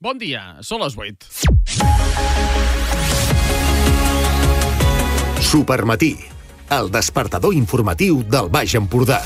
Bon dia, són les 8. Supermatí, el despertador informatiu del Baix Empordà.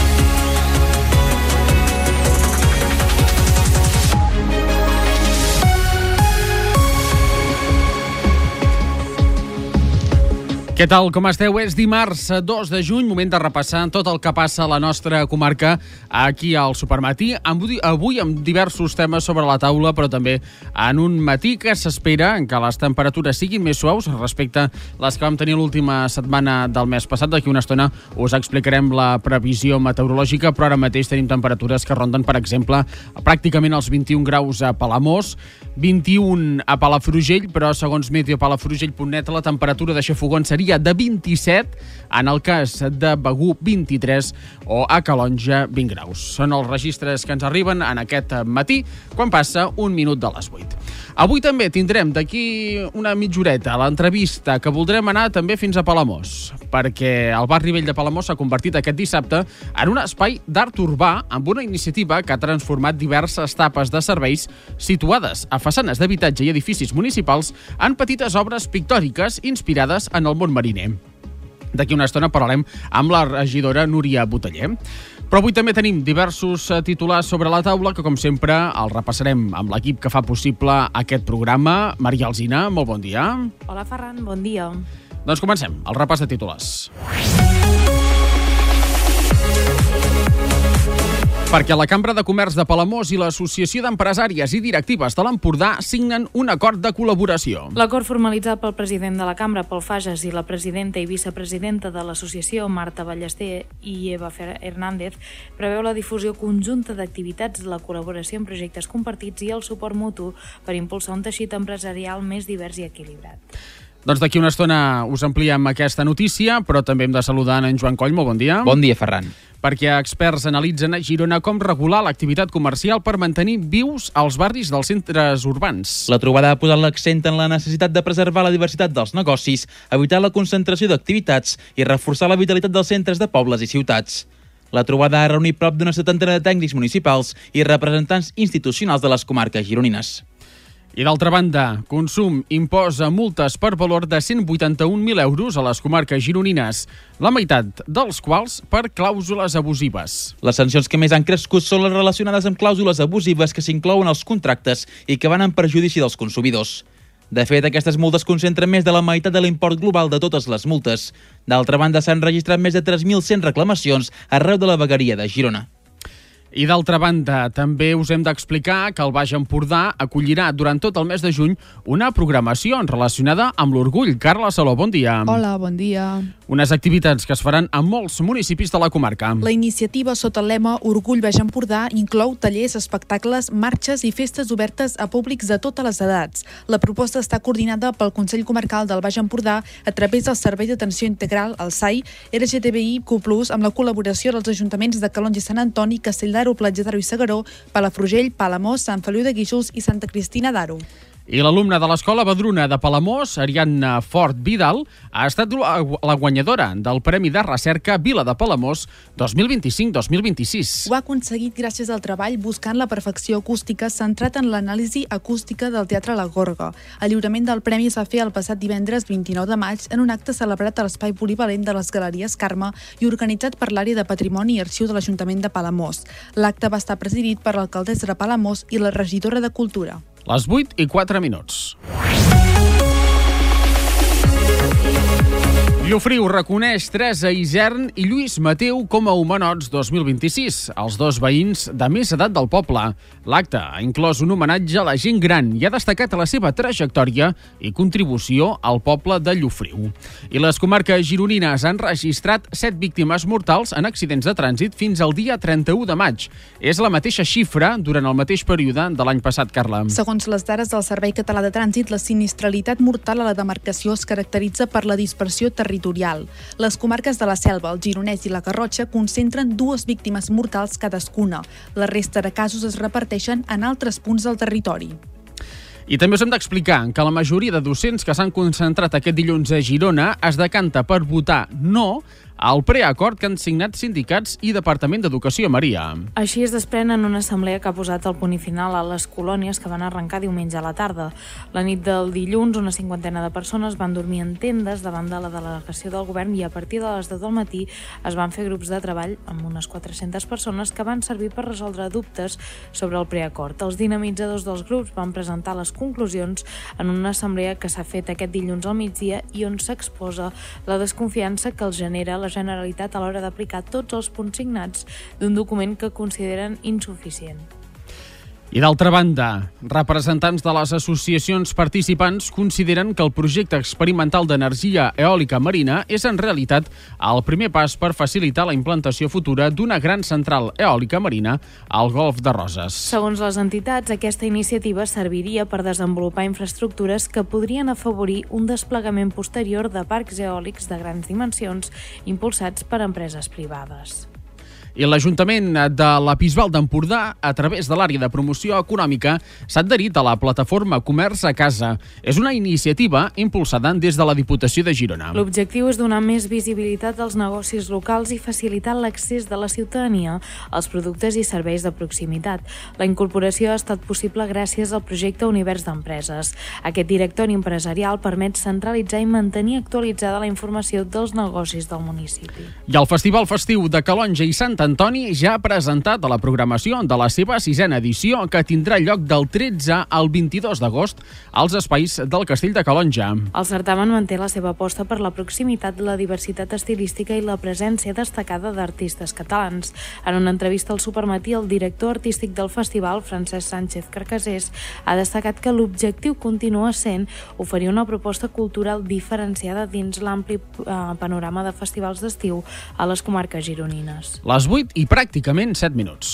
Què tal, com esteu? És dimarts 2 de juny, moment de repassar tot el que passa a la nostra comarca aquí al Supermatí. Avui amb diversos temes sobre la taula, però també en un matí que s'espera que les temperatures siguin més suaus respecte a les que vam tenir l'última setmana del mes passat. D'aquí una estona us explicarem la previsió meteorològica, però ara mateix tenim temperatures que ronden, per exemple, pràcticament els 21 graus a Palamós, 21 a Palafrugell, però segons meteopalafrugell.net la temperatura de Xafogons seria de 27, en el cas de Begur 23 o a Calonja 20 graus. Són els registres que ens arriben en aquest matí, quan passa un minut de les 8. Avui també tindrem d'aquí una mitja horeta l'entrevista que voldrem anar també fins a Palamós, perquè el barri vell de Palamós s'ha convertit aquest dissabte en un espai d'art urbà amb una iniciativa que ha transformat diverses tapes de serveis situades a façanes d'habitatge i edificis municipals en petites obres pictòriques inspirades en el món mariner. D'aquí una estona parlarem amb la regidora Núria Boteller. Però avui també tenim diversos titulars sobre la taula que, com sempre, els repassarem amb l'equip que fa possible aquest programa. Maria Alsina, molt bon dia. Hola, Ferran, bon dia. Doncs comencem el repàs de titulars. Perquè la Cambra de Comerç de Palamós i l'Associació d'Empresàries i Directives de l'Empordà signen un acord de col·laboració. L'acord formalitzat pel president de la Cambra, Pol Fages, i la presidenta i vicepresidenta de l'associació, Marta Ballester i Eva Hernández, preveu la difusió conjunta d'activitats, la col·laboració en projectes compartits i el suport mutu per impulsar un teixit empresarial més divers i equilibrat. Doncs d'aquí una estona us ampliem aquesta notícia, però també hem de saludar en Joan Coll. Molt bon dia. Bon dia, Ferran. Perquè experts analitzen a Girona com regular l'activitat comercial per mantenir vius els barris dels centres urbans. La trobada ha posat l'accent en la necessitat de preservar la diversitat dels negocis, evitar la concentració d'activitats i reforçar la vitalitat dels centres de pobles i ciutats. La trobada ha reunit prop d'una 70 de tècnics municipals i representants institucionals de les comarques gironines. I d'altra banda, Consum imposa multes per valor de 181.000 euros a les comarques gironines, la meitat dels quals per clàusules abusives. Les sancions que més han crescut són les relacionades amb clàusules abusives que s'inclouen als contractes i que van en perjudici dels consumidors. De fet, aquestes multes concentren més de la meitat de l'import global de totes les multes. D'altra banda, s'han registrat més de 3.100 reclamacions arreu de la vegueria de Girona. I d'altra banda, també us hem d'explicar que el Baix Empordà acollirà durant tot el mes de juny una programació relacionada amb l'orgull. Carla Saló, bon dia. Hola, bon dia. Unes activitats que es faran a molts municipis de la comarca. La iniciativa sota el lema Orgull Baix Empordà inclou tallers, espectacles, marxes i festes obertes a públics de totes les edats. La proposta està coordinada pel Consell Comarcal del Baix Empordà a través del Servei d'Atenció Integral, el SAI, LGTBIQ+, amb la col·laboració dels ajuntaments de Calonge i Sant Antoni, Castell d'Aro, Platja d'Aro i Segaró, Palafrugell, Palamós, Sant Feliu de Guíxols i Santa Cristina d'Aro. I l'alumna de l'Escola Badruna de Palamós, Ariadna Fort Vidal, ha estat la guanyadora del Premi de Recerca Vila de Palamós 2025-2026. Ho ha aconseguit gràcies al treball buscant la perfecció acústica centrat en l'anàlisi acústica del Teatre La Gorga. El lliurament del premi es va fer el passat divendres 29 de maig en un acte celebrat a l'espai polivalent de les Galeries Carme i organitzat per l'àrea de Patrimoni i Arxiu de l'Ajuntament de Palamós. L'acte va estar presidit per l'alcaldessa de Palamós i la regidora de Cultura. Les 8:04. Llofriu reconeix Teresa Isern i Lluís Mateu com a Homenots 2026, els dos veïns de més edat del poble. L'acte ha inclòs un homenatge a la gent gran i ha destacat la seva trajectòria i contribució al poble de Llofriu. I les comarques gironines han registrat 7 víctimes mortals en accidents de trànsit fins al dia 31 de maig. És la mateixa xifra durant el mateix període de l'any passat, Carla. Segons les dades del Servei Català de Trànsit, la sinistralitat mortal a la demarcació es caracteritza per la dispersió territorial. Les comarques de la Selva, el Gironès i la Garrotxa concentren 2 víctimes mortals cadascuna. La resta de casos es reparteixen en altres punts del territori. I també us hem d'explicar que la majoria de docents que s'han concentrat aquest dilluns a Girona es decanta per votar no el preacord que han signat sindicats i Departament d'Educació. Maria. Així es desprèn en una assemblea que ha posat el punt final a les colònies que van arrencar diumenge a la tarda. La nit del dilluns, una 50ena de persones van dormir en tendes davant de la delegació del govern i a partir de les 10 del matí es van fer grups de treball amb unes 400 persones que van servir per resoldre dubtes sobre el preacord. Els dinamitzadors dels grups van presentar les conclusions en una assemblea que s'ha fet aquest dilluns al migdia i on s'exposa la desconfiança que els genera la Generalitat a l'hora d'aplicar tots els punts signats d'un document que consideren insuficient. I d'altra banda, representants de les associacions participants consideren que el projecte experimental d'energia eòlica marina és en realitat el primer pas per facilitar la implantació futura d'una gran central eòlica marina al Golf de Roses. Segons les entitats, aquesta iniciativa serviria per desenvolupar infraestructures que podrien afavorir un desplegament posterior de parcs eòlics de grans dimensions impulsats per empreses privades. I l'Ajuntament de la Bisbal d'Empordà, a través de l'àrea de promoció econòmica, s'ha adherit a la plataforma Comerç a Casa. És una iniciativa impulsada des de la Diputació de Girona. L'objectiu és donar més visibilitat als negocis locals i facilitar l'accés de la ciutadania als productes i serveis de proximitat. La incorporació ha estat possible gràcies al projecte Univers d'Empreses. Aquest directori empresarial permet centralitzar i mantenir actualitzada la informació dels negocis del municipi. I el Festival Festiu de Calonge i Sant Antoni ja ha presentat a la programació de la seva 6a edició, que tindrà lloc del 13 al 22 d'agost als espais del Castell de Calonge. El certamen manté la seva aposta per la proximitat, la diversitat estilística i la presència destacada d'artistes catalans. En una entrevista al Supermatí, el director artístic del festival, Francesc Sánchez Carcasés, ha destacat que l'objectiu continua sent oferir una proposta cultural diferenciada dins l'ampli panorama de festivals d'estiu a les comarques gironines. Les 8 i pràcticament 7 minuts.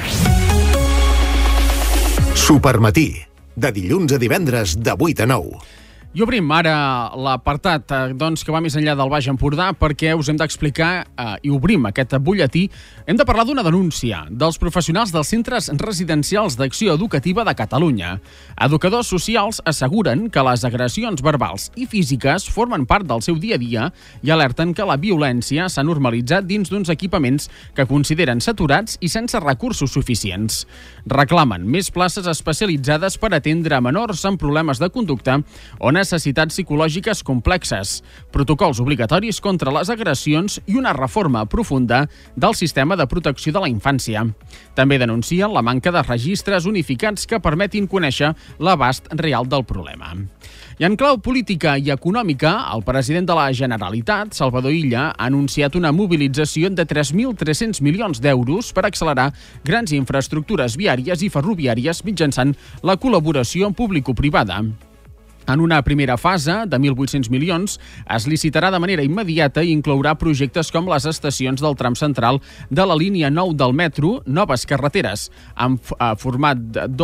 Supermatí, de dilluns a divendres de 8 a 9. I obrim ara l'apartat que va més enllà del Baix Empordà, perquè us hem d'explicar i obrim aquest butlletí. Hem de parlar d'una denúncia dels professionals dels centres residencials d'acció educativa de Catalunya. Educadors socials asseguren que les agressions verbals i físiques formen part del seu dia a dia i alerten que la violència s'ha normalitzat dins d'uns equipaments que consideren saturats i sense recursos suficients. Reclamen més places especialitzades per atendre menors amb problemes de conducta o necessitats psicològiques complexes, protocols obligatoris contra les agressions i una reforma profunda del sistema de protecció de la infància. També denuncien la manca de registres unificats que permetin conèixer l'abast real del problema. I en clau política i econòmica, el president de la Generalitat, Salvador Illa, ha anunciat una mobilització de 3.300 milions d'euros per accelerar grans infraestructures viàries i ferroviàries mitjançant la col·laboració público-privada. En una primera fase, de 1.800 milions, es licitarà de manera immediata i inclourà projectes com les estacions del tram central de la línia 9 del metro, noves carreteres amb format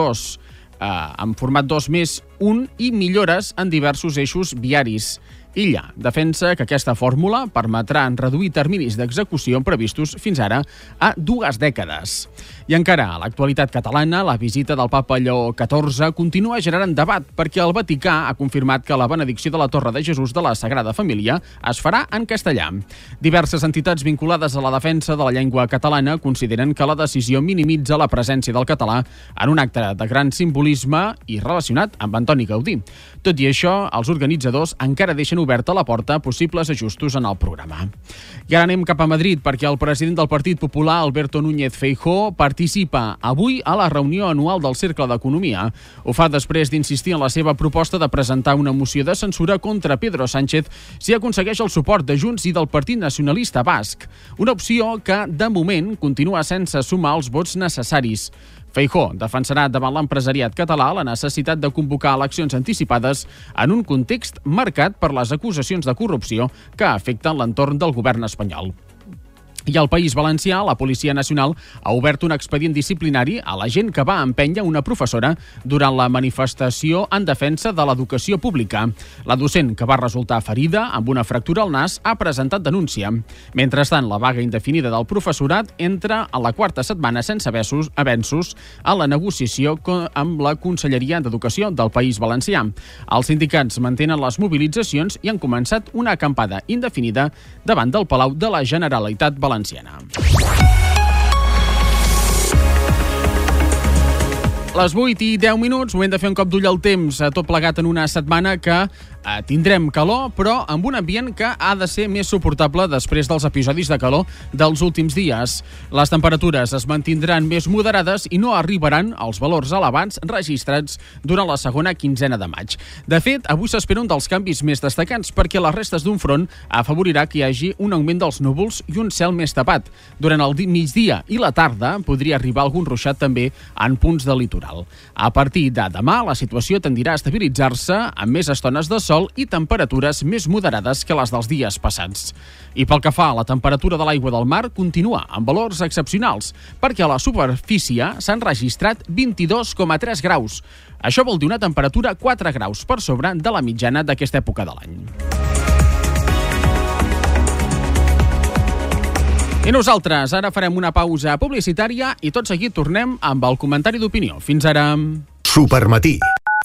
2+1 i millores en diversos eixos viaris. Illa defensa que aquesta fórmula permetrà reduir terminis d'execució previstos fins ara a 2 dècades. I encara a l'actualitat catalana, la visita del papa Lleó XIV continua generant debat perquè el Vaticà ha confirmat que la benedicció de la Torre de Jesús de la Sagrada Família es farà en castellà. Diverses entitats vinculades a la defensa de la llengua catalana consideren que la decisió minimitza la presència del català en un acte de gran simbolisme i relacionat amb Antoni Gaudí. Tot i això, els organitzadors encara deixen oberta la porta a possibles ajustos en el programa. I ara anem cap a Madrid, perquè el president del Partit Popular, Alberto Núñez Feijóo, participa avui a la reunió anual del Cercle d'Economia. Ho fa després d'insistir en la seva proposta de presentar una moció de censura contra Pedro Sánchez si aconsegueix el suport de Junts i del Partit Nacionalista Basc. Una opció que, de moment, continua sense sumar els vots necessaris. Feijóo defensarà davant l'empresariat català la necessitat de convocar eleccions anticipades en un context marcat per les acusacions de corrupció que afecten l'entorn del govern espanyol. I al País Valencià, la Policia Nacional ha obert un expedient disciplinari a la gent que va empènyer una professora durant la manifestació en defensa de l'educació pública. La docent, que va resultar ferida amb una fractura al nas, ha presentat denúncia. Mentrestant, la vaga indefinida del professorat entra a la quarta setmana sense avenços a la negociació amb la Conselleria d'Educació del País Valencià. Els sindicats mantenen les mobilitzacions i han començat una acampada indefinida davant del Palau de la Generalitat Valenciana. Les 8:10, moment de fer un cop d'ull al temps, tot plegat en una setmana que tindrem calor, però amb un ambient que ha de ser més suportable després dels episodis de calor dels últims dies. Les temperatures es mantindran més moderades i no arribaran als valors elevats registrats durant la segona quinzena de maig. De fet, avui s'espera un dels canvis més destacats perquè les restes d'un front afavorirà que hi hagi un augment dels núvols i un cel més tapat. Durant el migdia i la tarda podria arribar algun ruixat també en punts del litoral. A partir de demà, la situació tendirà a estabilitzar-se amb més estones de sol i temperatures més moderades que les dels dies passats. I pel que fa a la temperatura de l'aigua del mar, continua amb valors excepcionals, perquè a la superfície s'han registrat 22,3 graus. Això vol dir una temperatura 4 graus per sobre de la mitjana d'aquesta època de l'any. I nosaltres ara farem una pausa publicitària i tot seguit tornem amb el comentari d'opinió. Fins ara. Supermatí.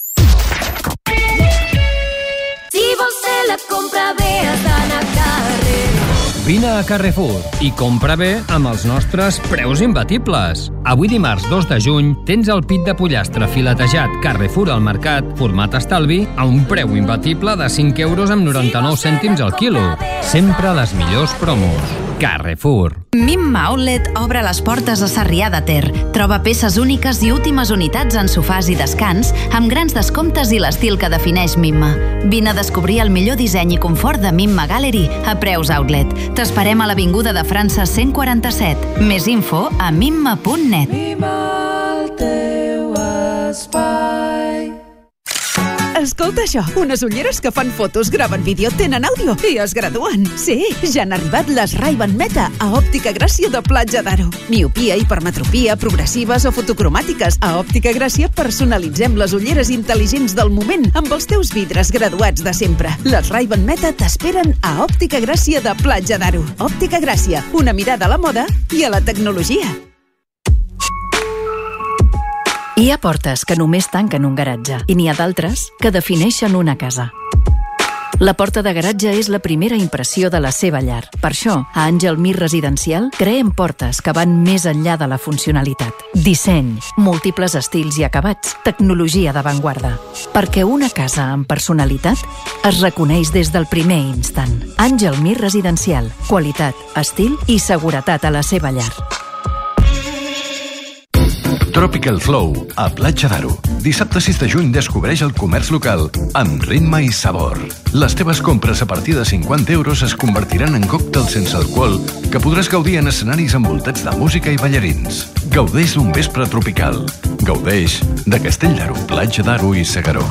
La compra bé has d'anar a Carrefour. Vine a Carrefour i compra bé amb els nostres preus imbatibles. Avui dimarts 2 de juny tens el pit de pollastre filetejat Carrefour al mercat, format estalvi, a un preu imbatible de 5,99 € al quilo. Sempre les millors promos. Carrefour. Mimma Outlet obre les portes a Sarrià de Ter. Troba peces úniques i últimes unitats en sofàs i descans amb grans descomptes i l'estil que defineix Mimma. Vine a descobrir el millor disseny i confort de Mimma Gallery a preus outlet. T'esperem a l'Avinguda de França 147. Més info a mimma.net. Mimma, el teu espai. Escolta això, unes ulleres que fan fotos, graven vídeo, tenen àudio i es graduen. Sí, ja han arribat les Ray-Ban Meta a Òptica Gràcia de Platja d'Aro. Miopia, hipermetropia, progressives o fotocromàtiques. A Òptica Gràcia personalitzem les ulleres intel·ligents del moment amb els teus vidres graduats de sempre. Les Ray-Ban Meta t'esperen a Òptica Gràcia de Platja d'Aro. Òptica Gràcia, una mirada a la moda i a la tecnologia. Hi ha portes que només tanquen un garatge i n'hi ha d'altres que defineixen una casa. La porta de garatge és la primera impressió de la seva llar. Per això, a Àngel Mir Residencial creem portes que van més enllà de la funcionalitat. Disseny, múltiples estils i acabats, tecnologia d'avantguarda. Perquè una casa amb personalitat es reconeix des del primer instant. Àngel Mir Residencial. Qualitat, estil i seguretat a la seva llar. Tropical Flow, a Platja d'Aro. Dissabte 6 de juny descobreix el comerç local amb ritme i sabor. Les teves compres a partir de 50 € es convertiran en còctels sense alcohol que podràs gaudir en escenaris envoltats de música i ballarins. Gaudeix d'un vespre tropical. Gaudeix de Castell d'Aro, Platja d'Aro i Segaró.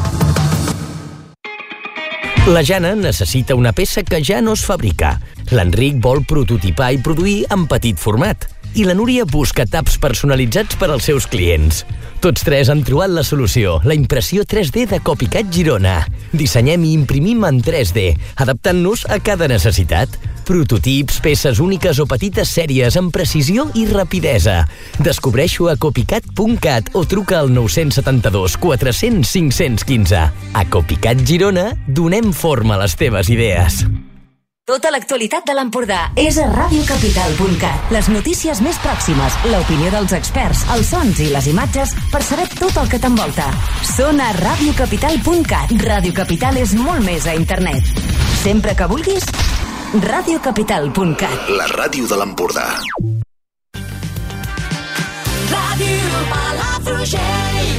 La Jana necessita una peça que ja no es fabrica. L'Enric vol prototipar i produir en petit format. I la Núria busca taps personalitzats per als seus clients. Tots tres han trobat la solució, la impressió 3D de Copycat Girona. Dissenyem i imprimim en 3D, adaptant-nos a cada necessitat. Prototips, peces úniques o petites sèries amb precisió i rapidesa. Descobreix-ho a copycat.cat o truca al 972 400 515. A Copycat Girona donem forma a les teves idees. Tota l'actualitat de l'Empordà és a radiocapital.cat. Les notícies més pròximes, l'opinió dels experts, els sons i les imatges per saber tot el que t'envolta. Són a radiocapital.cat. Ràdio Capital és molt més a internet. Sempre que vulguis, radiocapital.cat. La ràdio de l'Empordà. Ràdio Palafrugell.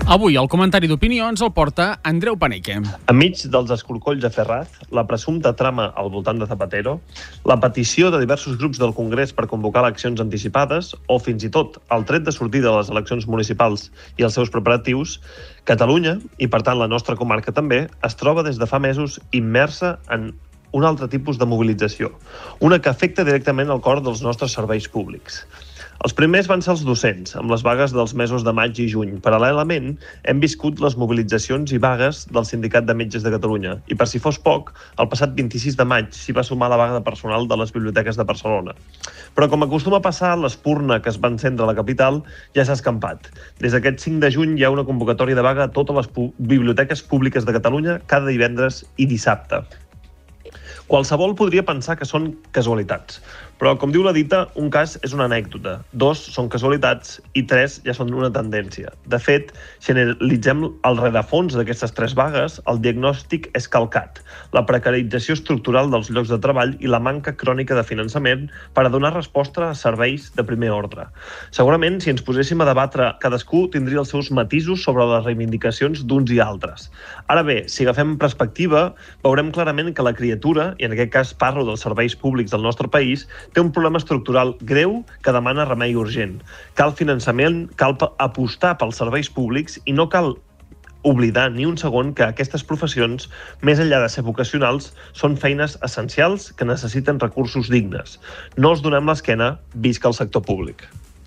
Avui el comentari d'opinió ens el porta Andreu Paneque. Enmig dels escorcolls de Ferraz, la presumpta trama al voltant de Zapatero, la petició de diversos grups del Congrés per convocar eleccions anticipades o, fins i tot, el tret de sortir de les eleccions municipals i els seus preparatius, Catalunya, i per tant la nostra comarca també, es troba des de fa mesos immersa en un altre tipus de mobilització, una que afecta directament el cor dels nostres serveis públics. Els primers van ser els docents, amb les vagues dels mesos de maig i juny. Paral·lelament, hem viscut les mobilitzacions i vagues del Sindicat de Metges de Catalunya. I per si fos poc, el passat 26 de maig s'hi va sumar la vaga de personal de les biblioteques de Barcelona. Però com acostuma a passar, l'espurna que es va encendre a la capital ja s'ha escampat. Des d'aquest 5 de juny hi ha una convocatòria de vaga a totes les biblioteques públiques de Catalunya cada divendres i dissabte. Qualsevol podria pensar que són casualitats, però, com diu la dita, un cas és una anècdota, 2 són casualitats i 3 ja són una tendència. De fet, si analitzem el rerefons d'aquestes 3 vagues, el diagnòstic és calcat, la precarització estructural dels llocs de treball i la manca crònica de finançament per a donar resposta a serveis de primer ordre. Segurament, si ens poséssim a debatre, cadascú tindria els seus matisos sobre les reivindicacions d'uns i altres. Ara bé, si agafem perspectiva, veurem clarament que la criatura, i en aquest cas parlo dels serveis públics del nostre país, té un problema estructural greu que demana remei urgent. Cal finançament, cal apostar pels serveis públics i no cal oblidar ni un segon que aquestes professions, més enllà de ser vocacionals, són feines essencials que necessiten recursos dignes. No els donem l'esquena, visca el sector públic.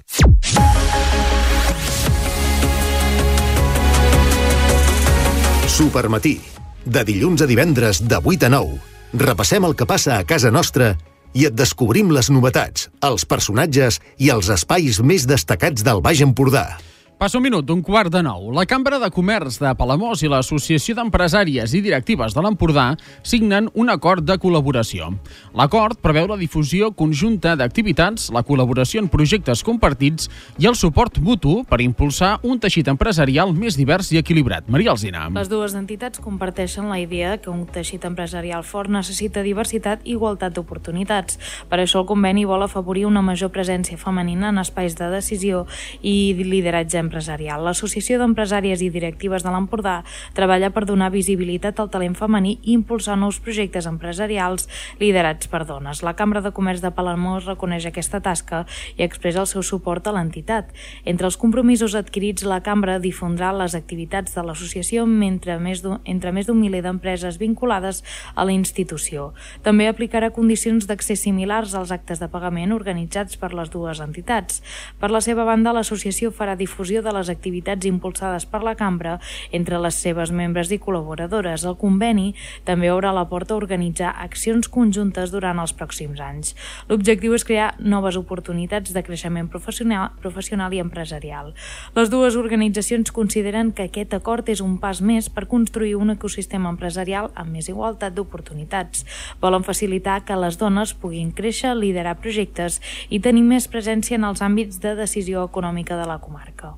Supermatí. De dilluns a divendres, de 8 a 9. Repassem el que passa a casa nostra i et descobrim les novetats, els personatges i els espais més destacats del Baix Empordà. Passa un minut d'un 8:45. La Cambra de Comerç de Palamós i l'Associació d'Empresàries i Directives de l'Empordà signen un acord de col·laboració. L'acord preveu la difusió conjunta d'activitats, la col·laboració en projectes compartits i el suport mutu per impulsar un teixit empresarial més divers i equilibrat. Maria Alsina. Les dues entitats comparteixen la idea que un teixit empresarial fort necessita diversitat i igualtat d'oportunitats. Per això el conveni vol afavorir una major presència femenina en espais de decisió i lideratge empresarial. L'Associació d'Empresàries i Directives de l'Empordà treballa per donar visibilitat al talent femení i impulsar nous projectes empresarials liderats per dones. La Cambra de Comerç de Palamós reconeix aquesta tasca i expressa el seu suport a l'entitat. Entre els compromisos adquirits, la Cambra difondrà les activitats de l'associació entre més d'un miler d'empreses vinculades a la institució. També aplicarà condicions d'accés similars als actes de pagament organitzats per les dues entitats. Per la seva banda, l'associació farà difusió de les activitats impulsades per la Cambra entre les seves membres i col·laboradores. El conveni també obre la porta a organitzar accions conjuntes durant els pròxims anys. L'objectiu és crear noves oportunitats de creixement professional i empresarial. Les dues organitzacions consideren que aquest acord és un pas més per construir un ecosistema empresarial amb més igualtat d'oportunitats. Volen facilitar que les dones puguin créixer, liderar projectes i tenir més presència en els àmbits de decisió econòmica de la comarca.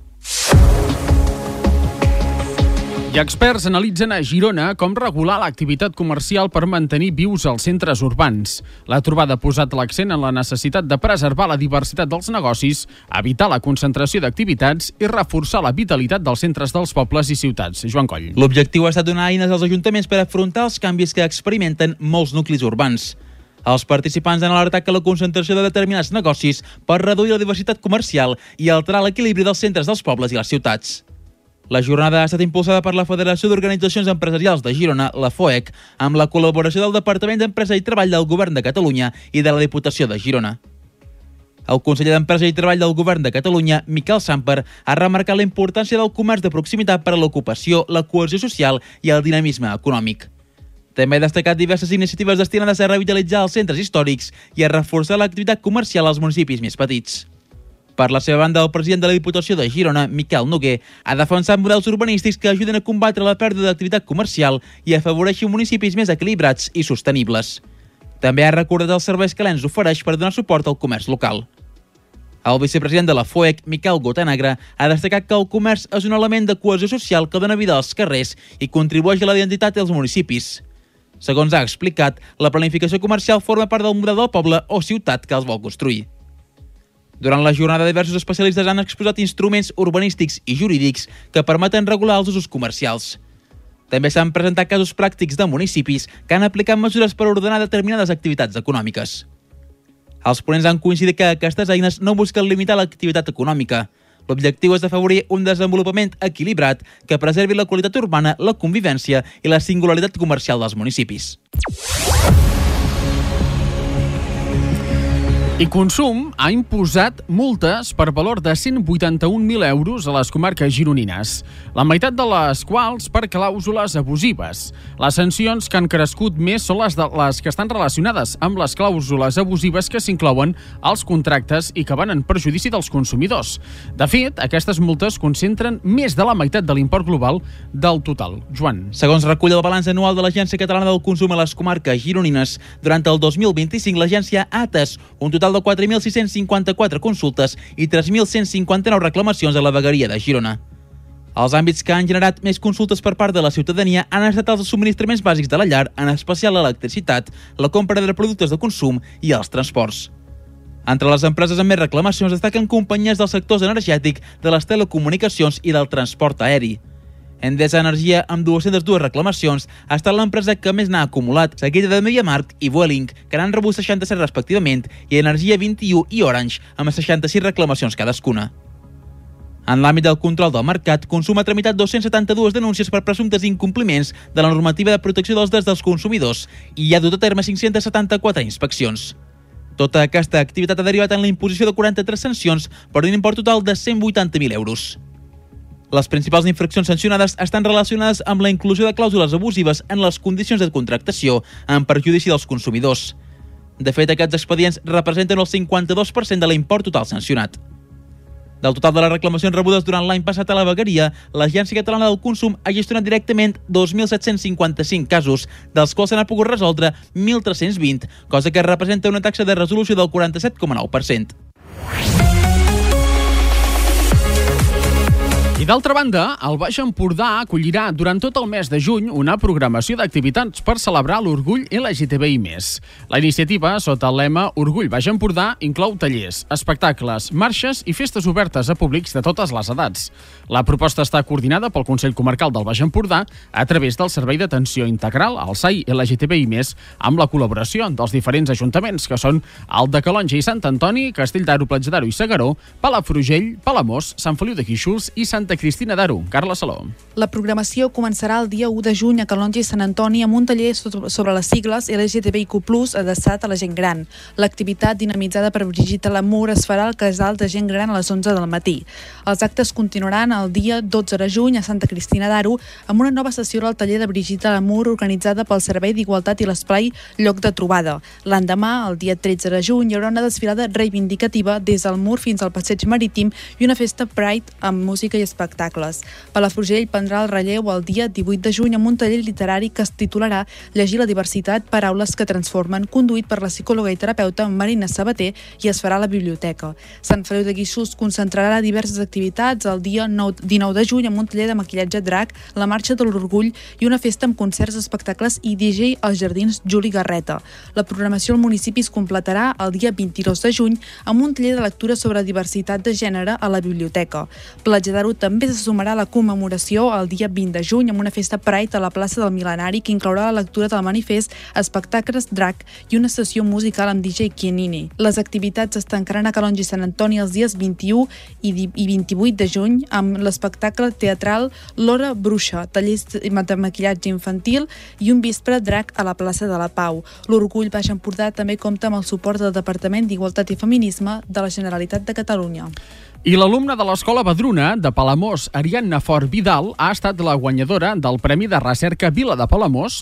I experts analitzen a Girona com regular l'activitat comercial per mantenir vius els centres urbans. La trobada ha posat l'accent en la necessitat de preservar la diversitat dels negocis, evitar la concentració d'activitats i reforçar la vitalitat dels centres dels pobles i ciutats. Joan Coll. L'objectiu ha estat donar eines als ajuntaments per afrontar els canvis que experimenten molts nuclis urbans. Els participants han alertat que la concentració de determinats negocis pot reduir la diversitat comercial i alterar l'equilibri dels centres dels pobles i les ciutats. La jornada ha estat impulsada per la Federació d'Organitzacions Empresarials de Girona, la FOEC, amb la col·laboració del Departament d'Empresa i Treball del Govern de Catalunya i de la Diputació de Girona. El conseller d'Empresa i Treball del Govern de Catalunya, Miquel Samper, ha remarcat la importància del comerç de proximitat per a l'ocupació, la cohesió social i el dinamisme econòmic. També ha destacat diverses iniciatives destinades a revitalitzar els centres històrics i a reforçar l'activitat comercial als municipis més petits. Per la seva banda, el president de la Diputació de Girona, Miquel Noguer, ha defensat models urbanístics que ajuden a combatre la pèrdua d'activitat comercial i afavoreixin municipis més equilibrats i sostenibles. També ha recordat els serveis que l'ENS ofereix per donar suport al comerç local. El vicepresident de la FOEC, Miquel Gotanagre, ha destacat que el comerç és un element de cohesió social que dona vida als carrers i contribueix a la identitat dels municipis. Segons ha explicat, la planificació comercial forma part del model del poble o ciutat que els vol construir. Durant la jornada, diversos especialistes han exposat instruments urbanístics i jurídics que permeten regular els usos comercials. També s'han presentat casos pràctics de municipis que han aplicat mesures per ordenar determinades activitats econòmiques. Els ponents han coincidit que aquestes eines no busquen limitar l'activitat econòmica. L'objectiu és d'afavorir un desenvolupament equilibrat que preservi la qualitat urbana, la convivència i la singularitat comercial dels municipis. I Consum ha imposat multes per valor de 181.000 euros a les comarques gironines, la meitat de les quals per clàusules abusives. Les sancions que han crescut més són les que estan relacionades amb les clàusules abusives que s'inclouen als contractes i que van en perjudici dels consumidors. De fet, aquestes multes concentren més de la meitat de l'import global del total. Joan. Segons recull el balanç anual de l'Agència Catalana del Consum a les comarques gironines, durant el 2025 l'agència ha atès un total de 4.654 consultes i 3.159 reclamacions a la vegueria de Girona. Els àmbits que han generat més consultes per part de la ciutadania han estat els subministraments bàsics de la llar, en especial l'electricitat, la compra de productes de consum i els transports. Entre les empreses amb més reclamacions destaquen companyies dels sectors energètic, de les telecomunicacions i del transport aeri. Endesa Energia, amb 202 reclamacions, ha estat l'empresa que més n'ha acumulat, seguida de MediaMarkt i Vueling, que n'han rebut 67 respectivament, i Energia 21 i Orange, amb 66 reclamacions cadascuna. En l'àmbit del control del mercat, Consum ha tramitat 272 denúncies per presumptes incompliments de la normativa de protecció dels drets dels consumidors i hi ha dut a terme 574 inspeccions. Tota aquesta activitat ha derivat en la imposició de 43 sancions per un import total de 180.000 euros. Les principals infraccions sancionades estan relacionades amb la inclusió de clàusules abusives en les condicions de contractació en perjudici dels consumidors. De fet, aquests expedients representen el 52% de l'import total sancionat. Del total de les reclamacions rebudes durant l'any passat a la vegueria, l'Agència Catalana del Consum ha gestionat directament 2.755 casos, dels quals s'han pogut resoldre 1.320, cosa que representa una taxa de resolució del 47,9%. I d'altra banda, el Baix Empordà acollirà durant tot el mes de juny una programació d'activitats per celebrar l'orgull LGTBI+. La iniciativa, sota el lema Orgull Baix Empordà, inclou tallers, espectacles, marxes i festes obertes a públics de totes les edats. La proposta està coordinada pel Consell Comarcal del Baix Empordà a través del Servei d'Atenció Integral, el SAI LGTBI+, amb la col·laboració dels diferents ajuntaments, que són el de Calonge i Sant Antoni, Castell d'Aro, Platja d'Aro i Segaró, Palafrugell, Palamós, Sant Feliu de Guíxols i Santa Cristina d'Aro. Carla Saló. La programació començarà el dia 1 de juny a Calonge i Sant Antoni amb un taller sobre les sigles LGTBIQ+, adreçat a la gent gran. L'activitat, dinamitzada per Brigitte Lamour, es farà al casal de gent gran a les 11 del matí. Els actes continuaran el dia 12 de juny a Santa Cristina d'Aro amb una nova sessió al taller de Brigitte Lamour organitzada pel Servei d'Igualtat i l'Esplai Lloc de Trobada. L'endemà, el dia 13 de juny, hi haurà una desfilada reivindicativa des del Mur fins al Passeig Marítim i una festa Pride amb música i espectacles. Palafrugell prendrà el relleu el dia 18 de juny amb un taller literari que es titularà Llegir la diversitat, paraules que transformen, conduït per la psicòloga i terapeuta Marina Sabater i es farà a la biblioteca. Sant Feliu de Guíxols concentrarà diverses activitats el dia 19 de juny amb un taller de maquillatge drac, la marxa de l'orgull i una festa amb concerts, espectacles i DJ als jardins Juli Garreta. La programació al municipi es completarà el dia 22 de juny amb un taller de lectura sobre diversitat de gènere a la biblioteca. Platja d'Aro també se sumarà a la commemoració el dia 20 de juny amb una festa Pride a la plaça del Mil·lenari que inclourà la lectura del manifest, espectacles drac i una sessió musical amb DJ Chianini. Les activitats es tancaran a Calonge i Sant Antoni els dies 21 i 28 de juny amb l'espectacle teatral L'Hora Bruixa, tallers de maquillatge infantil i un vespre drac a la plaça de la Pau. L'Orgull Baix Empordà també compta amb el suport del Departament d'Igualtat i Feminisme de la Generalitat de Catalunya. I l'alumna de l'Escola Badruna de Palamós, Ariadna Fort Vidal, ha estat la guanyadora del Premi de Recerca Vila de Palamós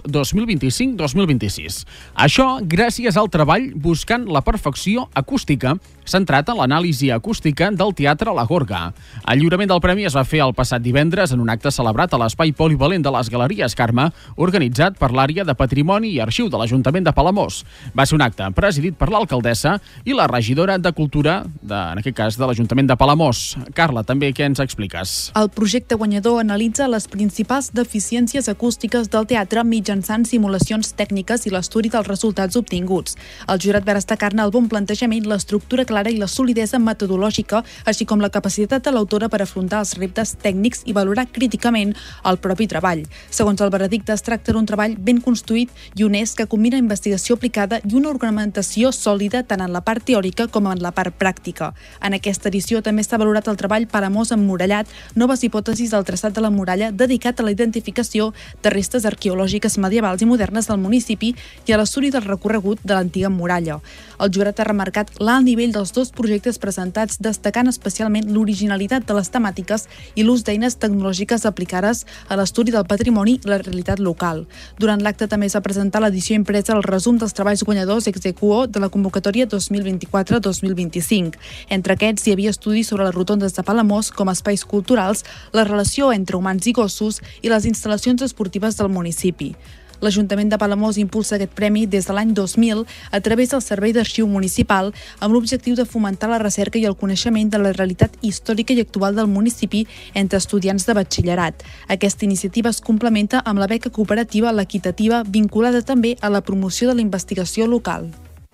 2025-2026. Això gràcies al treball buscant la perfecció acústica, centrat en l'anàlisi acústica del Teatre La Gorga. El lliurament del premi es va fer el passat divendres en un acte celebrat a l'Espai Polivalent de les Galeries Carme, organitzat per l'Àrea de Patrimoni i Arxiu de l'Ajuntament de Palamós. Va ser un acte presidit per l'alcaldessa i la regidora de Cultura, en aquest cas de l'Ajuntament de Palamós, Palamós. Carla, també què ens expliques? El projecte guanyador analitza les principals deficiències acústiques del teatre mitjançant simulacions tècniques i l'estudi dels resultats obtinguts. El jurat va destacar-ne el bon plantejament, l'estructura clara i la solidesa metodològica, així com la capacitat de l'autora per afrontar els reptes tècnics i valorar críticament el propi treball. Segons el veredicte, es tracta d'un treball ben construït i honest que combina investigació aplicada i una ornamentació sòlida tant en la part teòrica com en la part pràctica. En aquesta edició també està valorat el treball Palamós emmurallat, noves hipòtesis del traçat de la muralla dedicat a la identificació de restes arqueològiques medievals i modernes del municipi i a l'estudi del recorregut de l'antiga muralla. El jurat ha remarcat l'alt nivell dels dos projectes presentats, destacant especialment l'originalitat de les temàtiques i l'ús d'eines tecnològiques aplicades a l'estudi del patrimoni i la realitat local. Durant l'acte també es va presentar l'edició impresa el resum dels treballs guanyadors ex aequo de la convocatòria 2024-2025. Entre aquests hi havia estudis sobre les rotondes de Palamós com a espais culturals, la relació entre humans i gossos i les instal·lacions esportives del municipi. L'Ajuntament de Palamós impulsa aquest premi des de l'any 2000 a través del Servei d'Arxiu Municipal amb l'objectiu de fomentar la recerca i el coneixement de la realitat històrica i actual del municipi entre estudiants de batxillerat. Aquesta iniciativa es complementa amb la beca cooperativa l'Equitativa, vinculada també a la promoció de la investigació local.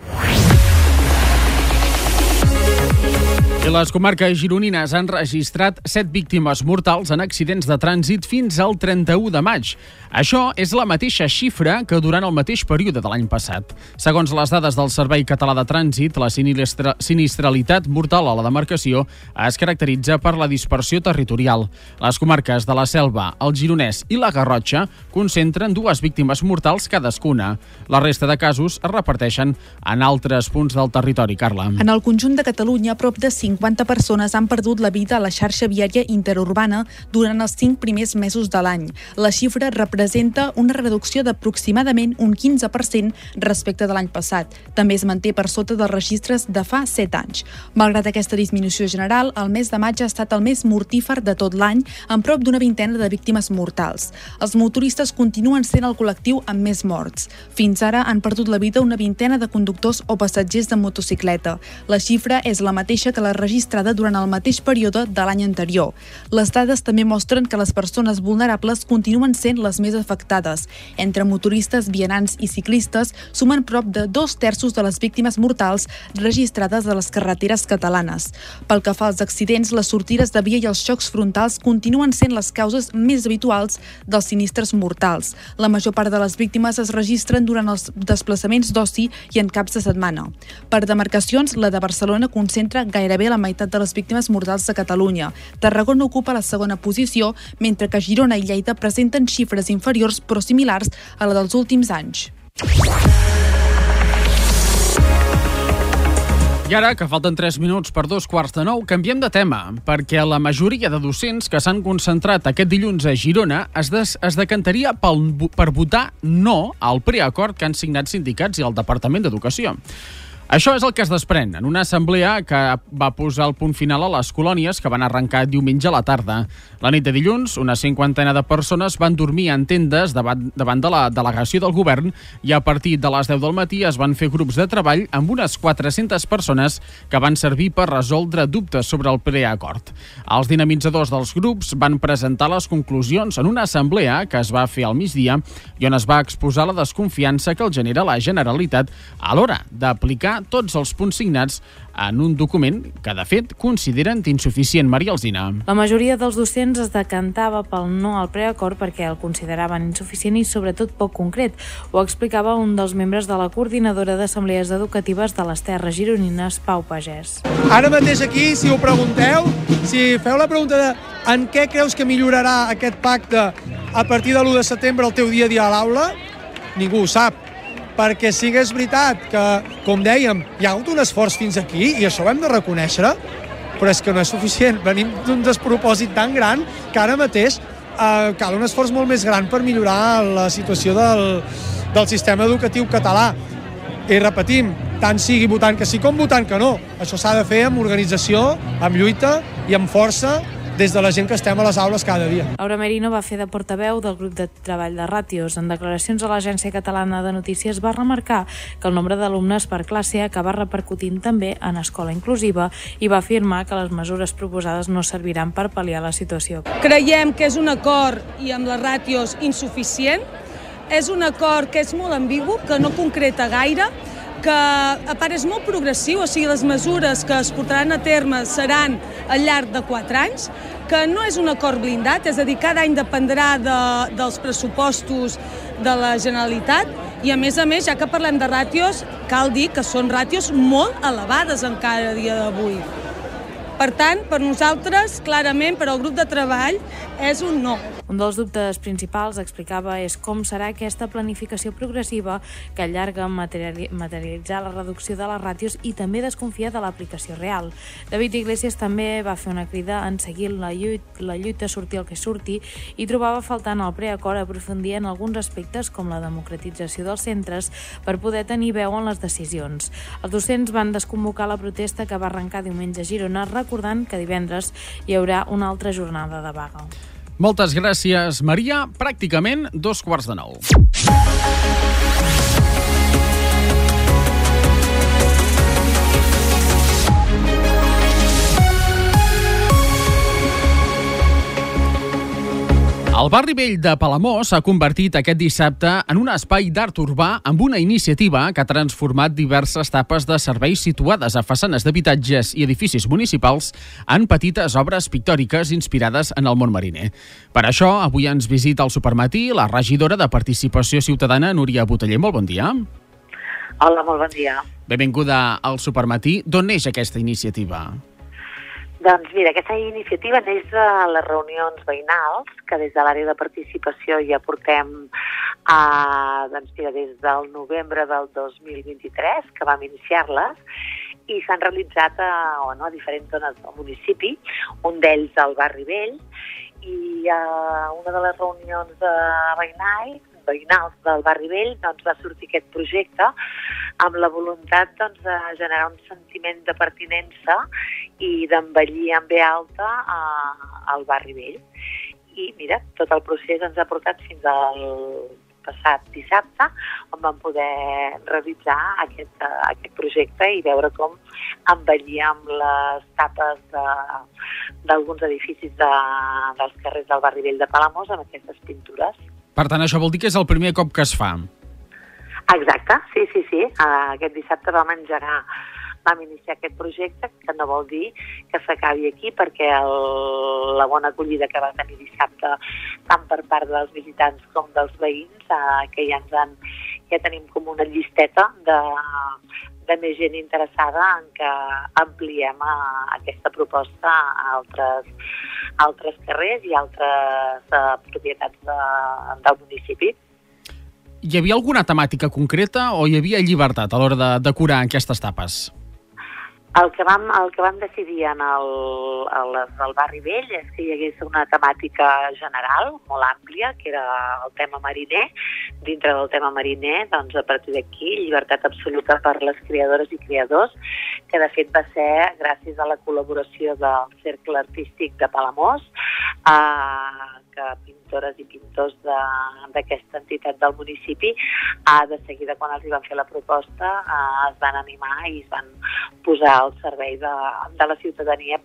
I les comarques gironines han registrat 7 víctimes mortals en accidents de trànsit fins al 31 de maig. Això és la mateixa xifra que durant el mateix període de l'any passat. Segons les dades del Servei Català de Trànsit, la sinistralitat mortal a la demarcació es caracteritza per la dispersió territorial. Les comarques de la Selva, el Gironès i la Garrotxa concentren 2 víctimes mortals cadascuna. La resta de casos es reparteixen en altres punts del territori, Carla. En el conjunt de Catalunya, prop de 50 persones han perdut la vida a la xarxa viària interurbana durant els 5 primers mesos de l'any. La xifra representa una reducció d'aproximadament un 15% respecte de l'any passat. També es manté per sota dels registres de fa 7 anys. Malgrat aquesta disminució general, el mes de maig ha estat el més mortífer de tot l'any, amb prop d'una vintena de víctimes mortals. Els motoristes continuen sent el col·lectiu amb més morts. Fins ara han perdut la vida una vintena de conductors o passatgers de motocicleta. La xifra és la mateixa que la registrada durant el mateix període de l'any anterior. Les dades també mostren que les persones vulnerables continuen sent les més afectades. Entre motoristes, vianants i ciclistes sumen prop de 2/3 de les víctimes mortals registrades a les carreteres catalanes. Pel que fa als accidents, les sortides de via i els xocs frontals continuen sent les causes més habituals dels sinistres mortals. La major part de les víctimes es registren durant els desplaçaments d'oci i en caps de setmana. Per demarcacions, la de Barcelona concentra gairebé la meitat de les víctimes mortals de Catalunya. Tarragona ocupa la segona posició, mentre que Girona i Lleida presenten xifres inferiors però similars a la dels últims anys. I ara, que falten 3 minuts per 8:45, canviem de tema, perquè la majoria de docents que s'han concentrat aquest dilluns a Girona es decantaria per votar no al preacord que han signat sindicats i el Departament d'Educació. Això és el que es desprèn en una assemblea que va posar el punt final a les colònies que van arrencar diumenge a la tarda. La nit de dilluns, una 50ena de persones van dormir en tendes davant de la delegació del govern i a partir de les 10 del matí es van fer grups de treball amb unes 400 persones que van servir per resoldre dubtes sobre el preacord. Els dinamitzadors dels grups van presentar les conclusions en una assemblea que es va fer al migdia i on es va exposar la desconfiança que el genera la Generalitat a l'hora d'aplicar tots els punts signats en un document que, de fet, consideren insuficient. Maria Alsina. La majoria dels docents es decantava pel no al preacord perquè el consideraven insuficient i, sobretot, poc concret. Ho explicava un dels membres de la coordinadora d'assemblees educatives de les Terres Gironines, Pau Pagès. Ara mateix aquí, si ho pregunteu, si feu la pregunta de en què creus que millorarà aquest pacte a partir de l'1 de setembre el teu dia a dia a l'aula, ningú ho sap. Perquè sí que és veritat que, com dèiem, hi ha hagut un esforç fins aquí i això ho hem de reconèixer, però és que no és suficient. Venim d'un despropòsit tan gran que ara mateix cal un esforç molt més gran per millorar la situació del sistema educatiu català. I repetim, tant sigui votant que sí com votant que no. Això s'ha de fer amb organització, amb lluita i amb força des de la gent que estem a les aules cada dia. Laura Merino va fer de portaveu del grup de treball de ràtios. En declaracions a l'Agència Catalana de Notícies va remarcar que el nombre d'alumnes per classe acaba repercutint també en escola inclusiva i va afirmar que les mesures proposades no serviran per pal·liar la situació. Creiem que és un acord i amb les ràtios insuficient. És un acord que és molt ambigu, que no concreta gaire, que a part és molt progressiu, o sigui, les mesures que es portaran a terme seran al llarg de 4 anys, que no és un acord blindat, és a dir, cada any dependrà dels pressupostos de la Generalitat i, a més, ja que parlem de ràtios, cal dir que són ràtios molt elevades encara a dia d'avui. Per tant, per nosaltres, clarament, per al grup de treball, és un no. Un dels dubtes principals, explicava, és com serà aquesta planificació progressiva que allarga materialitzar la reducció de les ràtios i també desconfia de l'aplicació real. David Iglesias també va fer una crida en seguir la lluita surti el que surti i trobava faltant el preacord aprofundir en alguns aspectes com la democratització dels centres per poder tenir veu en les decisions. Els docents van desconvocar la protesta que va arrencar diumenge a Girona, recordant que divendres hi haurà una altra jornada de vaga. Moltes gràcies, Maria. Pràcticament 8:45. El barri vell de Palamós s'ha convertit aquest dissabte en un espai d'art urbà amb una iniciativa que ha transformat diverses tapes de serveis situades a façanes d'habitatges i edificis municipals en petites obres pictòriques inspirades en el món mariner. Per això, avui ens visita al Supermatí la regidora de Participació Ciutadana, Núria Boteller. Molt bon dia. Hola, molt bon dia. Benvinguda al Supermatí. D'on neix aquesta iniciativa? Doncs mira, aquesta iniciativa neix de les reunions veïnals, que des de l'àrea de participació ja portem des del novembre del 2023, que vam iniciar-les, i s'han realitzat a diferents zones del municipi, un d'ells al barri vell, i a una de les reunions veïnals del barri vell va sortir aquest projecte amb la voluntat de generar un sentiment de pertinença i d'embellir en ve alta al barri vell. I mira, tot el procés ens ha portat fins al passat dissabte, on vam poder realitzar aquest projecte i veure com embellíem les tapes d'alguns edificis dels carrers del barri vell de Palamós amb aquestes pintures. Per tant, això vol dir que és el primer cop que es fa. Exacte, sí. Aquest dissabte vam iniciar aquest projecte, que no vol dir que s'acabi aquí, perquè la bona acollida que va tenir dissabte, tant per part dels visitants com dels veïns, que ja tenim com una llisteta de més gent interessada en que ampliem aquesta proposta a altres carrers i altres propietats del municipi. Hi havia alguna temàtica concreta o hi havia llibertat a l'hora de decorar aquestes tapes? El que vam decidir al barri vell és que hi hagués una temàtica general, molt àmplia, que era el tema mariner. Dintre del tema mariner, a partir d'aquí, llibertat absoluta per les creadores i creadors, que de fet va ser gràcies a la col·laboració del Cercle Artístic de Palamós, que pintores i pintors d'aquesta entitat del municipi, de seguida, quan els hi van fer la proposta, es van animar i es van posar al servei de la ciutadania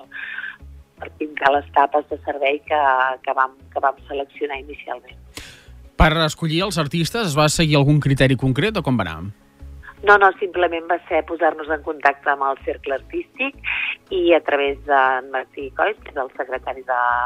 per pintar les tapes de servei que vam seleccionar inicialment. Per escollir els artistes es va seguir algun criteri concret o com va anar? No, simplement va ser posar-nos en contacte amb el Cercle Artístic i a través d'en Martí Coll, que és el secretari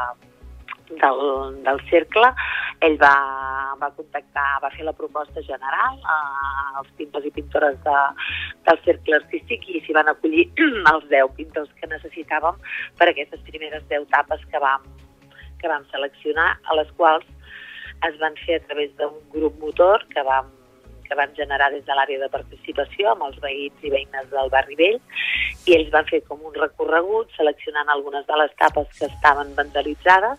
del Cercle, ell va contactar, va fer la proposta general als pintors i pintores del Cercle Artístic i s'hi van acollir els 10 pintors que necessitàvem per aquestes primeres 10 tapes que vam seleccionar, a les quals es van fer a través d'un grup motor que vam generar des de l'àrea de participació amb els veïns i veïnes del barri vell, i ells van fer com un recorregut seleccionant algunes de les tapes que estaven vandalitzades,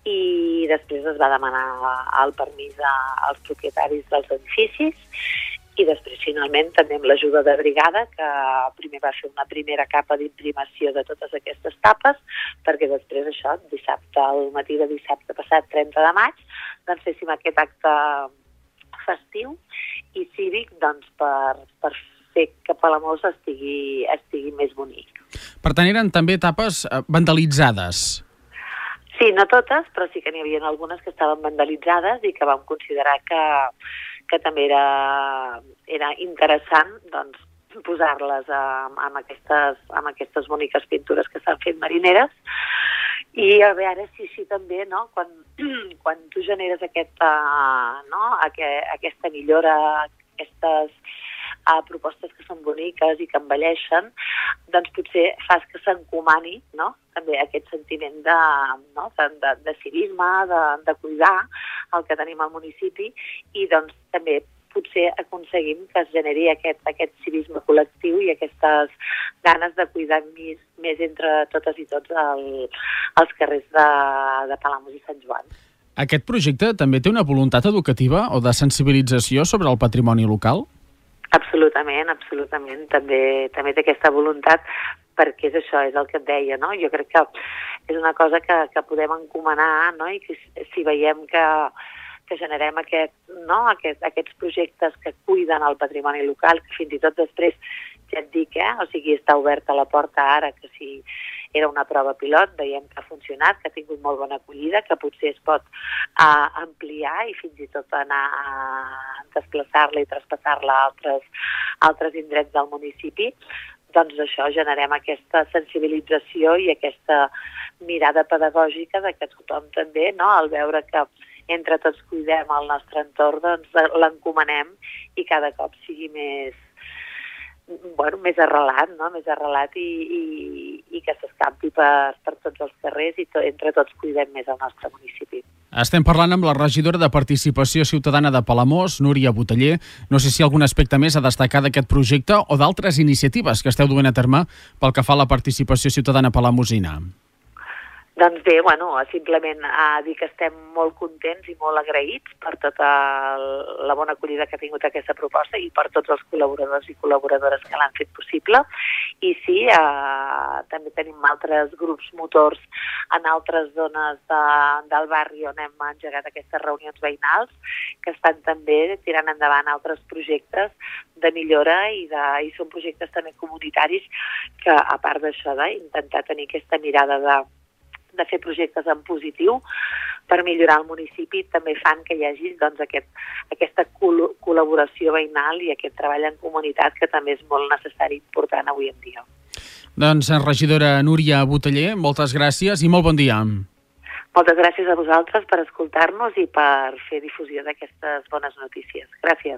i després es va demanar el permís als propietaris dels edificis I després, finalment, també amb l'ajuda de Brigada, que primer va fer una primera capa d'imprimació de totes aquestes tapes, perquè després això, dissabte, al matí de dissabte passat, 30 de maig, doncs féssim aquest acte festiu i cívic doncs, per fer que Palamós estigui més bonic. Per tant, eren també tapes vandalitzades. Sí, no totes, però sí que n'hi havia algunes que estaven vandalitzades i que vam considerar que també era interessant doncs, posar-les amb aquestes boniques pintures que s'han fet marineres. I a veure si així també, no? Quan tu generes aquesta millora, aquestes propostes que són boniques i que embelleixen, doncs potser fas que s'encomani, no? També aquest sentiment de civisme, de cuidar el que tenim al municipi i doncs també potser aconseguim que es generi aquest civisme col·lectiu i aquestes ganes de cuidar més entre totes i tots els carrers de Palamós i Sant Joan. Aquest projecte també té una voluntat educativa o de sensibilització sobre el patrimoni local? Absolutament. També té aquesta voluntat perquè és això, és el que et deia, no? Jo crec que és una cosa que podem encomanar, no? I que si veiem que generem aquests projectes que cuiden el patrimoni local, que fins i tot després, ja et dic, o sigui, està oberta la porta ara, que si era una prova pilot, veiem que ha funcionat, que ha tingut molt bona acollida, que potser es pot ampliar i fins i tot anar a desplaçar-la i traspassar-la a altres indrets del municipi, doncs això, generem aquesta sensibilització i aquesta mirada pedagògica de que tothom també, no?, al veure que entre tots cuidem el nostre entorn, doncs l'encomanem i cada cop sigui més arrelat, no? Més arrelat i que s'escampi per tots els carrers i entre tots cuidem més el nostre municipi. Estem parlant amb la regidora de Participació Ciutadana de Palamós, Núria Boteller. No sé si hi ha algun aspecte més a destacar d'aquest projecte o d'altres iniciatives que esteu duent a terme pel que fa a la participació ciutadana palamosina. Doncs bé, simplement dir que estem molt contents i molt agraïts per tota la bona acollida que ha tingut aquesta proposta i per tots els col·laboradors i col·laboradores que l'han fet possible. I sí, també tenim altres grups motors en altres zones del barri on hem engegat aquestes reunions veïnals que estan també tirant endavant altres projectes de millora i són projectes també comunitaris que, a part d'això, d'intentar tenir aquesta mirada de fer projectes en positiu per millorar el municipi, també fan que hi hagi aquesta col·laboració veïnal i aquest treball en comunitat que també és molt necessari i important avui en dia. Doncs, regidora Núria Boteller, moltes gràcies i molt bon dia. Moltes gràcies a vosaltres per escoltar-nos i per fer difusió d'aquestes bones notícies. Gràcies.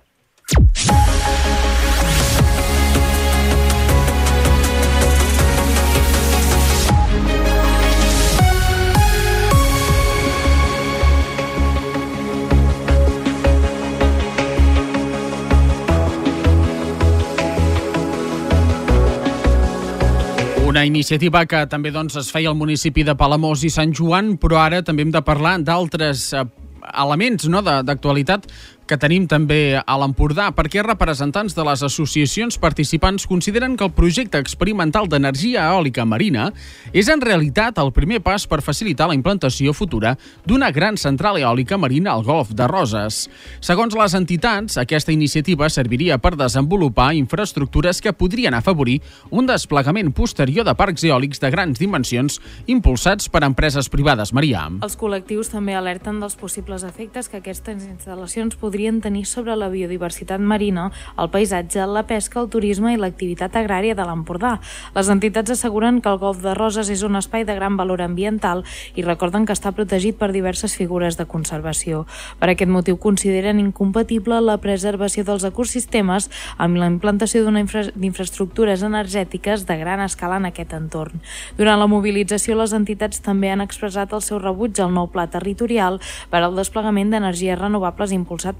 Una iniciativa que també es feia al municipi de Palamós i Sant Joan, però ara també hem de parlar d'altres elements d'actualitat que tenim també a l'Empordà, perquè representants de les associacions participants consideren que el projecte experimental d'energia eòlica marina és en realitat el primer pas per facilitar la implantació futura d'una gran central eòlica marina al Golf de Roses. Segons les entitats, aquesta iniciativa serviria per desenvolupar infraestructures que podrien afavorir un desplegament posterior de parcs eòlics de grans dimensions impulsats per empreses privades. Maria. Els col·lectius també alerten dels possibles efectes que aquestes instal·lacions podrien tenir sobre la biodiversitat marina, el paisatge, la pesca, el turisme i l'activitat agrària de l'Empordà. Les entitats asseguren que el Golf de Roses és un espai de gran valor ambiental i recorden que està protegit per diverses figures de conservació. Per aquest motiu consideren incompatible la preservació dels ecosistemes amb la implantació d'infraestructures energètiques de gran escala en aquest entorn. Durant la mobilització, les entitats també han expressat el seu rebuig al nou pla territorial per al desplegament d'energies renovables impulsat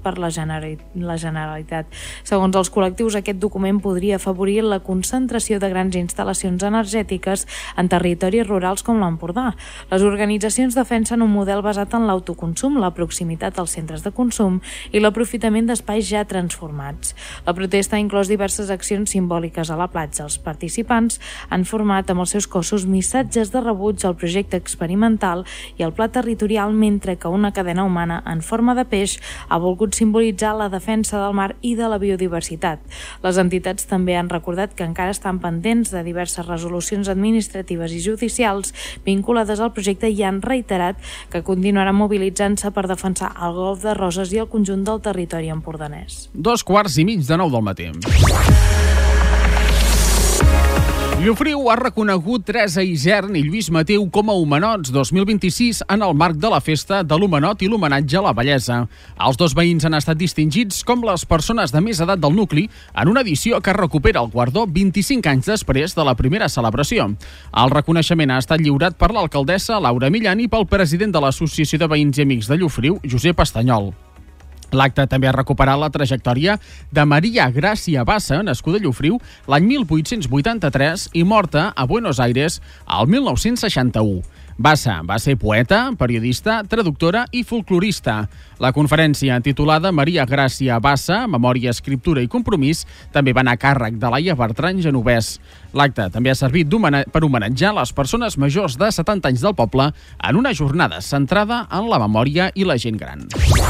per la Generalitat. Segons els col·lectius, aquest document podria afavorir la concentració de grans instal·lacions energètiques en territoris rurals com l'Empordà. Les organitzacions defensen un model basat en l'autoconsum, la proximitat als centres de consum i l'aprofitament d'espais ja transformats. La protesta ha inclòs diverses accions simbòliques a la platja. Els participants han format amb els seus cossos missatges de rebuig al projecte experimental i al pla territorial, mentre que una cadena humana en forma de peix ha volgut simbolitzar la defensa del mar i de la biodiversitat. Les entitats també han recordat que encara estan pendents de diverses resolucions administratives i judicials vinculades al projecte i han reiterat que continuaran mobilitzant-se per defensar el Golf de Roses i el conjunt del territori empordanès. 2:15 del matí. Llofriu ha reconegut Teresa Isern i Lluís Mateu com a Homenots 2026 en el marc de la festa de l'Homenot i l'homenatge a la bellesa. Els dos veïns han estat distingits com les persones de més edat del nucli en una edició que recupera el guardó 25 anys després de la primera celebració. El reconeixement ha estat lliurat per l'alcaldessa Laura Millán i pel president de l'Associació de Veïns i Amics de Llofriu, Josep Estanyol. L'acte també ha recuperat la trajectòria de Maria Gràcia Bassa, nascuda a Llofriu l'any 1883 i morta a Buenos Aires el 1961. Bassa va ser poeta, periodista, traductora i folclorista. La conferència titulada Maria Gràcia Bassa, Memòria, Escriptura i Compromís també va anar a càrrec de Laia Bertran Genovès. L'acte també ha servit per homenatjar les persones majors de 70 anys del poble en una jornada centrada en la memòria i la gent gran.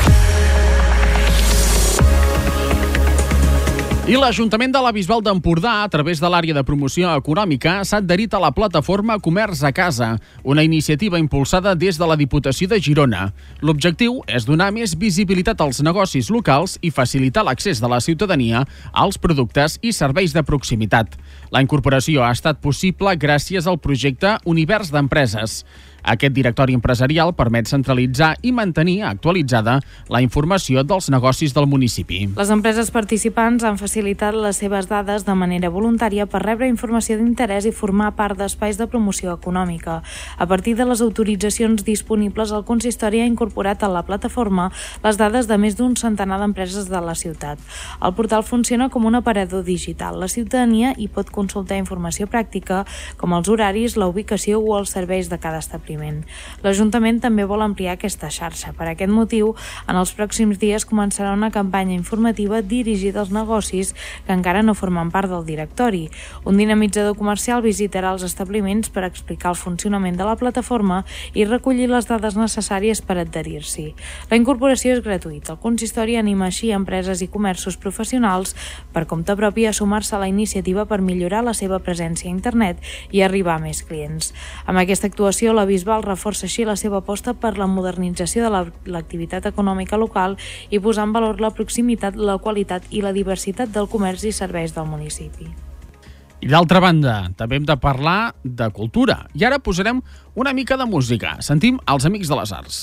I l'Ajuntament de la Bisbal d'Empordà, a través de l'àrea de promoció econòmica, s'ha adherit a la plataforma Comerç a Casa, una iniciativa impulsada des de la Diputació de Girona. L'objectiu és donar més visibilitat als negocis locals i facilitar l'accés de la ciutadania als productes i serveis de proximitat. La incorporació ha estat possible gràcies al projecte Univers d'Empreses. Aquest directori empresarial permet centralitzar i mantenir actualitzada la informació dels negocis del municipi. Les empreses participants han facilitat les seves dades de manera voluntària per rebre informació d'interès i formar part d'espais de promoció econòmica. A partir de les autoritzacions disponibles, el consistori ha incorporat a la plataforma les dades de més d'un centenar d'empreses de la ciutat. El portal funciona com un aparador digital. La ciutadania hi pot consultar informació pràctica com els horaris, la ubicació o els serveis de cada establiment. L'Ajuntament també vol ampliar aquesta xarxa. Per aquest motiu, en els pròxims dies començarà una campanya informativa dirigida als negocis que encara no formen part del directori. Un dinamitzador comercial visitarà els establiments per explicar el funcionament de la plataforma i recollir les dades necessàries per adherir-s'hi. La incorporació és gratuïta. El consistori anima així empreses i comerços professionals per compte propi a sumar-se a la iniciativa per millorar la seva presència a internet i arribar a més clients. Amb aquesta actuació, la Bisbal reforça així la seva aposta per la modernització de l'activitat econòmica local i posar en valor la proximitat, la qualitat i la diversitat del comerç i serveis del municipi. I d'altra banda, també hem de parlar de cultura. I ara posarem una mica de música. Sentim els Amics de les Arts.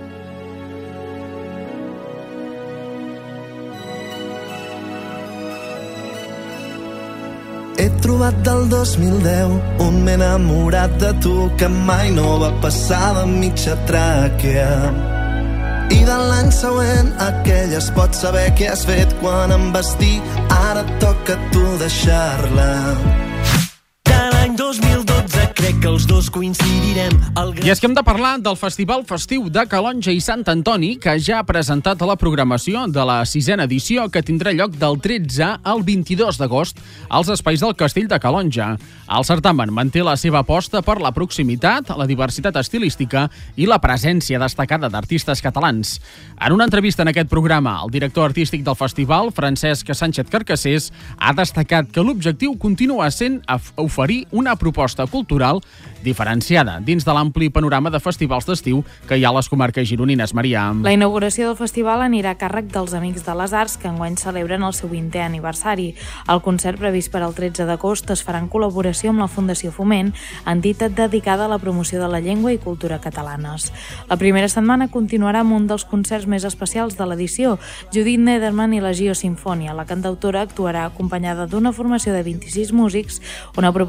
He trobat del 2010 un m'he enamorat de tu que mai no va passar de mitja tràquea. I de l'any següent aquell es pot saber què has fet quan em vas dir ara et toca a tu deixar-la. De l'any 2012 crec que els dos coincidirem. I és que hem de parlar del Festival Festiu de Calonge i Sant Antoni, que ja ha presentat a la programació de la 6a edició, que tindrà lloc del 13 al 22 d'agost als espais del Castell de Calonge. El certamen manté la seva aposta per la proximitat, la diversitat estilística i la presència destacada d'artistes catalans. En una entrevista en aquest programa, el director artístic del festival, Francesc Sánchez Carcassés, ha destacat que l'objectiu continua sent oferir una proposta cultural diferenciada dins de l'ampli panorama de festivals d'estiu que hi ha a les comarques gironines. Maria. La inauguració del festival anirà a càrrec dels Amics de les Arts, que enguany celebren el seu 20è aniversari. El concert previst per al 13 d'agost es farà en col·laboració amb la Fundació Foment, entitat dedicada a la promoció de la llengua i cultura catalanes. La primera setmana continuarà amb un dels concerts més especials de l'edició, Judith Nederman i la Gio Sinfònia. La cantautora actuarà acompanyada d'una formació de 26 músics, una proposta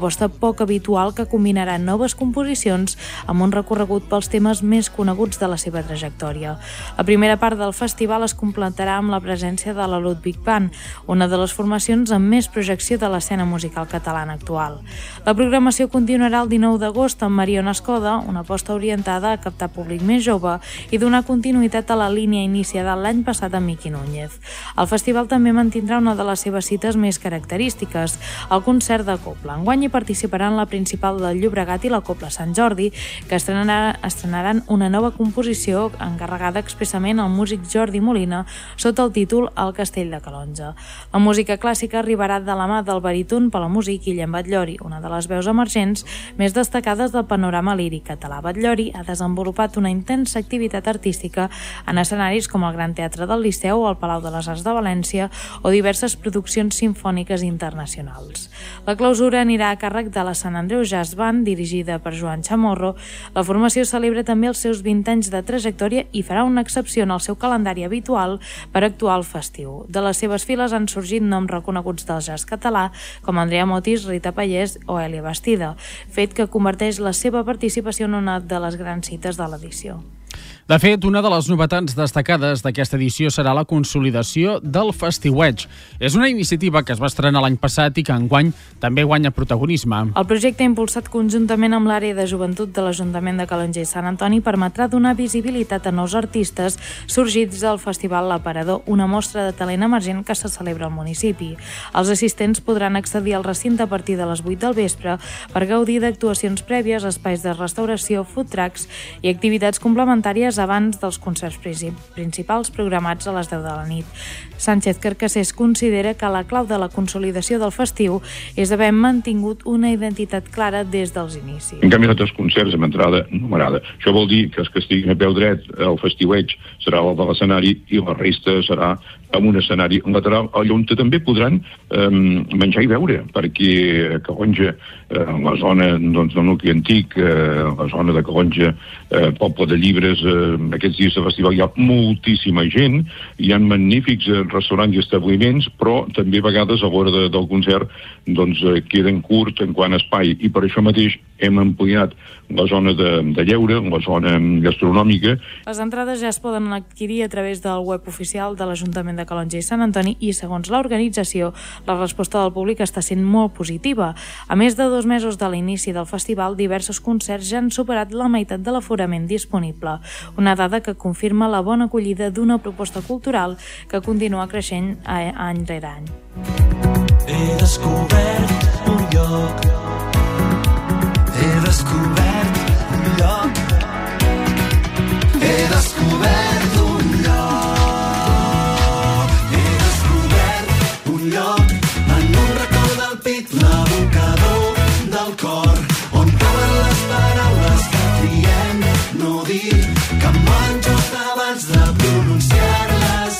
poc habitual que combinarà noves composicions amb un recorregut pels temes més coneguts de la seva trajectòria. La primera part del festival es completarà amb la presència de la Ludwig Band, una de les formacions amb més projecció de l'escena musical catalana actual. La programació continuarà el 19 d'agost amb Mariona Escoda, una aposta orientada a captar públic més jove i donar continuïtat a la línia iniciada l'any passat amb Miqui Núñez. El festival també mantindrà una de les seves cites més característiques, el concert de Copla. Enguany hi participaran la Principal del Llobregat i la Copla Sant Jordi, que estrenaran una nova composició encarregada expressament al músic Jordi Molina sota el títol El Castell de Calonge. La música clàssica arribarà de la mà del baríton palamúsic Guillem Batllori, una de les veus emergents més destacades del panorama líric català. Batllori ha desenvolupat una intensa activitat artística en escenaris com el Gran Teatre del Liceu o el Palau de les Arts de València o diverses produccions simfòniques internacionals. La clausura anirà a càrrec de la Sant Andreu Jazz Band, dirigida per Joan Chamorro. La formació celebra també els seus 20 anys de trajectòria i farà una excepció en el seu calendari habitual per actuar al festiu. De les seves files han sorgit noms reconeguts del jazz català com Andrea Motis, Rita Pallés o Èlia Bastida, fet que converteix la seva participació en una de les grans cites de l'edició. De fet, una de les novetats destacades d'aquesta edició serà la consolidació del Festiueig. És una iniciativa que es va estrenar l'any passat i que enguany també guanya protagonisme. El projecte impulsat conjuntament amb l'àrea de joventut de l'Ajuntament de Calonge i Sant Antoni permetrà donar visibilitat a nous artistes sorgits del Festival L'Aparador, una mostra de talent emergent que se celebra al municipi. Els assistents podran accedir al recinte a partir de les 8 del vespre per gaudir d'actuacions prèvies, espais de restauració, food trucks i activitats complementàries abans dels concerts principals programats a les 10 de la nit. Sánchez Carcassés considera que la clau de la consolidació del festiu és haver mantingut una identitat clara des dels inicis. En canvi, nosaltres concerts amb entrada numerada. Això vol dir que els que estiguin a peu dret el Festiueig serà el de l'escenari i la resta serà amb un escenari lateral on també podran menjar i beure, perquè Calonge, la zona del nucli antic, la zona de Calonge, Poble de Llibres, aquests dies de festival hi ha moltíssima gent, hi ha magnífics restaurants i establiments, però també a vegades a l'hora del concert queden curts en quant a espai, i per això mateix hem ampliat la zona de lleure, la zona gastronòmica. Les entrades ja es poden adquirir a través del web oficial de l'Ajuntament de Calonge i Sant Antoni i, segons l'organització, la resposta del públic està sent molt positiva. A més de 2 mesos de l'inici del festival, diversos concerts ja han superat la meitat de l'aforament disponible, una dada que confirma la bona acollida d'una proposta cultural que continua creixent any rere any. He descobert un lloc, he descobert un lloc, he descobert un lloc, he descobert un lloc en un racó del pit, l'abocador del cor, on cauen les paraules que triem no dir, que em van just abans de pronunciar-les,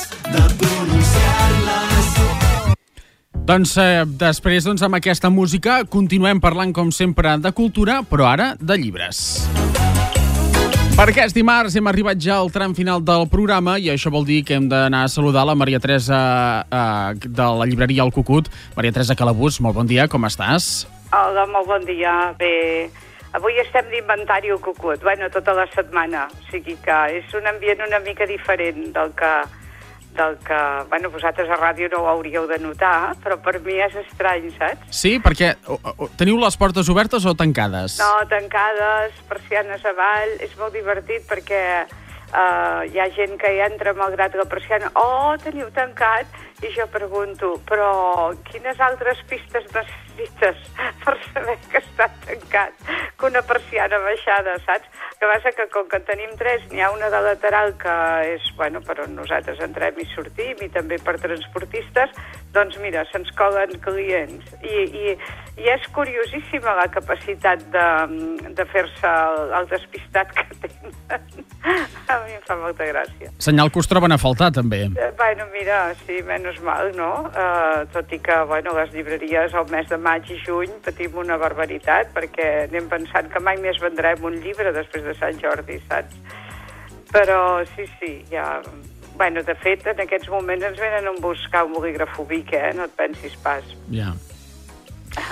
Doncs després, amb aquesta música, continuem parlant, com sempre, de cultura, però ara de llibres. Perquè és dimarts, hem arribat ja al tram final del programa i això vol dir que hem d'anar a saludar la Maria Teresa de la llibreria El Cucut. Maria Teresa Calabús, molt bon dia, com estàs? Hola, molt bon dia. Bé, avui estem d'inventari al Cucut, tota la setmana, o sigui que és un ambient una mica diferent del que vosaltres a ràdio no ho hauríeu de notar, però per mi és estrany, saps? Sí, perquè teniu les portes obertes o tancades? No, tancades, persianes avall, és molt divertit perquè hi ha gent que hi entra malgrat la persiana, teniu tancat, i jo pregunto, però quines altres pistes necessites per saber que està tancat, que una persiana baixada, saps? Que passa que com que en tenim 3, n'hi ha una de lateral que és, per on nosaltres entrem i sortim, i també per transportistes, doncs mira, se'ns colen clients. I és curiosíssima la capacitat de fer-se el despistat que tenen. A mi em fa molta gràcia. Senyal que us troben a faltar, també. Mira, sí, menys mal, no? Tot i que, les llibreries al mes de maig i juny patim una barbaritat, perquè anem pensant que mai més vendrem un llibre després de Sant Jordi, saps? Però sí, ja... de fet, en aquests moments ens venen a buscar un bolígraf ubic, no et pensis pas. Ja.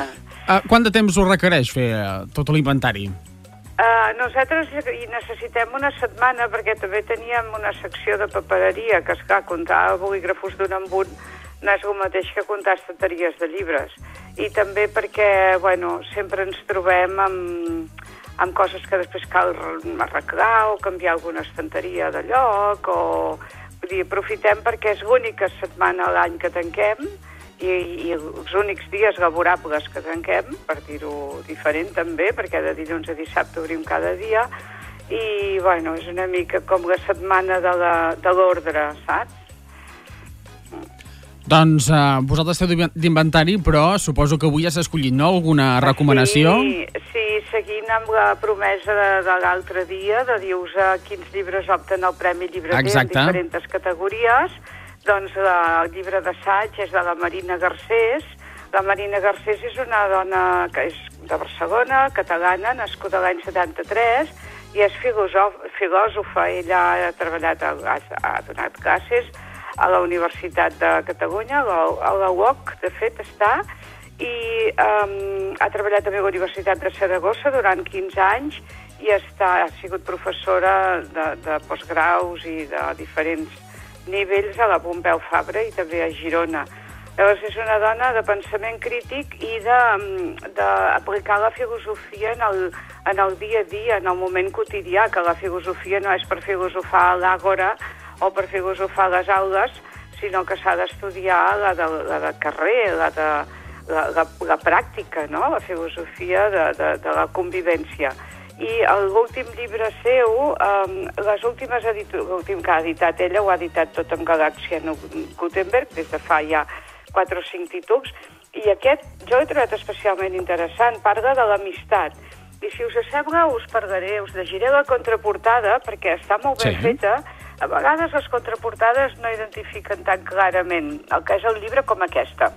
Quant de temps us requereix fer tot l'inventari? Nosaltres hi necessitem una setmana perquè també teníem una secció de papereria que, esclar, comptar bolígrafos d'un en un no és el mateix que comptar estanteries de llibres. I també perquè, bueno, sempre ens trobem amb coses que després cal arreglar o canviar alguna estanteria de lloc o... Vull dir, aprofitem perquè és l'única setmana a l'any que tanquem i els únics dies laborables que tanquem, per dir-ho diferent també, perquè de dilluns a dissabte obrim cada dia, i, bueno, és una mica com la setmana de l'ordre, saps? Doncs vosaltres esteu d'inventari, però suposo que avui has escollit, no?, alguna recomanació? Sí, seguint amb la promesa de l'altre dia, de dir-vos quins llibres opten al Premi Llibreter en diferents categories. Doncs el llibre d'assaig és de la Marina Garcés. La Marina Garcés és una dona que és de Barcelona, catalana, nascuda l'any 73, i és filòsofa. Ella ha treballat, ha donat classes a la Universitat de Catalunya, a la UOC, de fet, està, i ha treballat també a la Universitat de Saragossa durant 15 anys i ha sigut professora de postgraus i de diferents nivells a la Pompeu Fabra i també a Girona. Llavors és una dona de pensament crític i d'aplicar la filosofia en el dia a dia, en el moment quotidià, que la filosofia no és per filosofar a l'àgora o per filosofar a les aules, sinó que s'ha d'estudiar la de carrer, la pràctica, no?, la filosofia de la convivència. I l'últim llibre seu, l'últim que ha editat ella, ho ha editat tot amb Galàxia Gutenberg, des de fa ja 4 o 5 títols, i aquest jo l'he trobat especialment interessant, parla de l'amistat. I si us sembla, us parlaré, us llegiré la contraportada, perquè està molt ben feta. A vegades les contraportades no identifiquen tan clarament el que és el llibre com aquesta.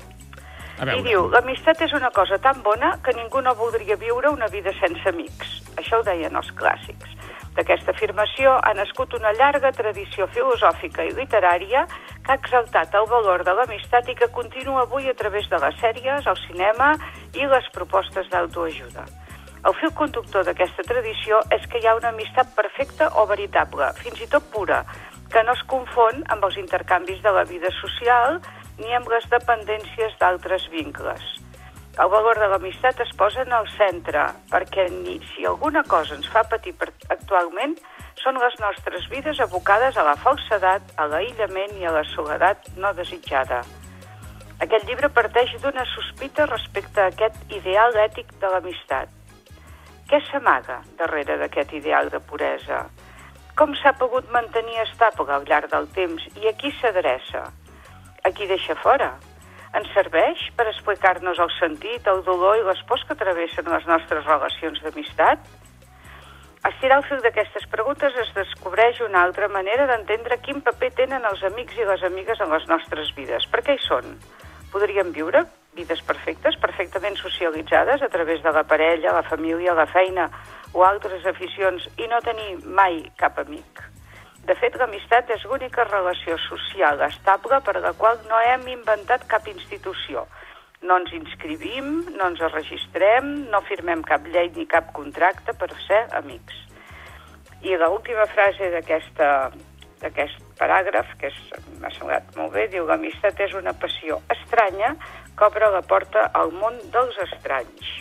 I diu, l'amistat és una cosa tan bona que ningú no voldria viure una vida sense amics. Això ho deien els clàssics. D'aquesta afirmació ha nascut una llarga tradició filosòfica i literària que ha exaltat el valor de l'amistat i que continua avui a través de les sèries, el cinema i les propostes d'autoajuda. El fil conductor d'aquesta tradició és que hi ha una amistat perfecta o veritable, fins i tot pura, que no es confon amb els intercanvis de la vida social ni amb les dependències d'altres vincles. El valor de l'amistat es posa en el centre, perquè si alguna cosa ens fa patir actualment són les nostres vides abocades a la falsedat, a l'aïllament i a la soledat no desitjada. Aquest llibre parteix d'una sospita respecte a aquest ideal ètic de l'amistat. Què s'amaga darrere d'aquest ideal de puresa? Com s'ha pogut mantenir estable al llarg del temps i a qui s'adreça? A qui deixa fora? Ens serveix per explicar-nos el sentit, el dolor i les pors que travessen les nostres relacions d'amistat? A estirar el fil d'aquestes preguntes es descobreix una altra manera d'entendre quin paper tenen els amics i les amigues en les nostres vides. Per què hi són? Podríem viure vides perfectes, perfectament socialitzades a través de la parella, la família, la feina o altres aficions i no tenir mai cap amic. De fet, l'amistat és l'única relació social estable per la qual no hem inventat cap institució. No ens inscrivim, no ens registrem, no firmem cap llei ni cap contracte per ser amics. I l'última frase d'aquest paràgraf, que m'ha semblat molt bé, diu: l'amistat és una passió estranya que obre la porta al món dels estranys.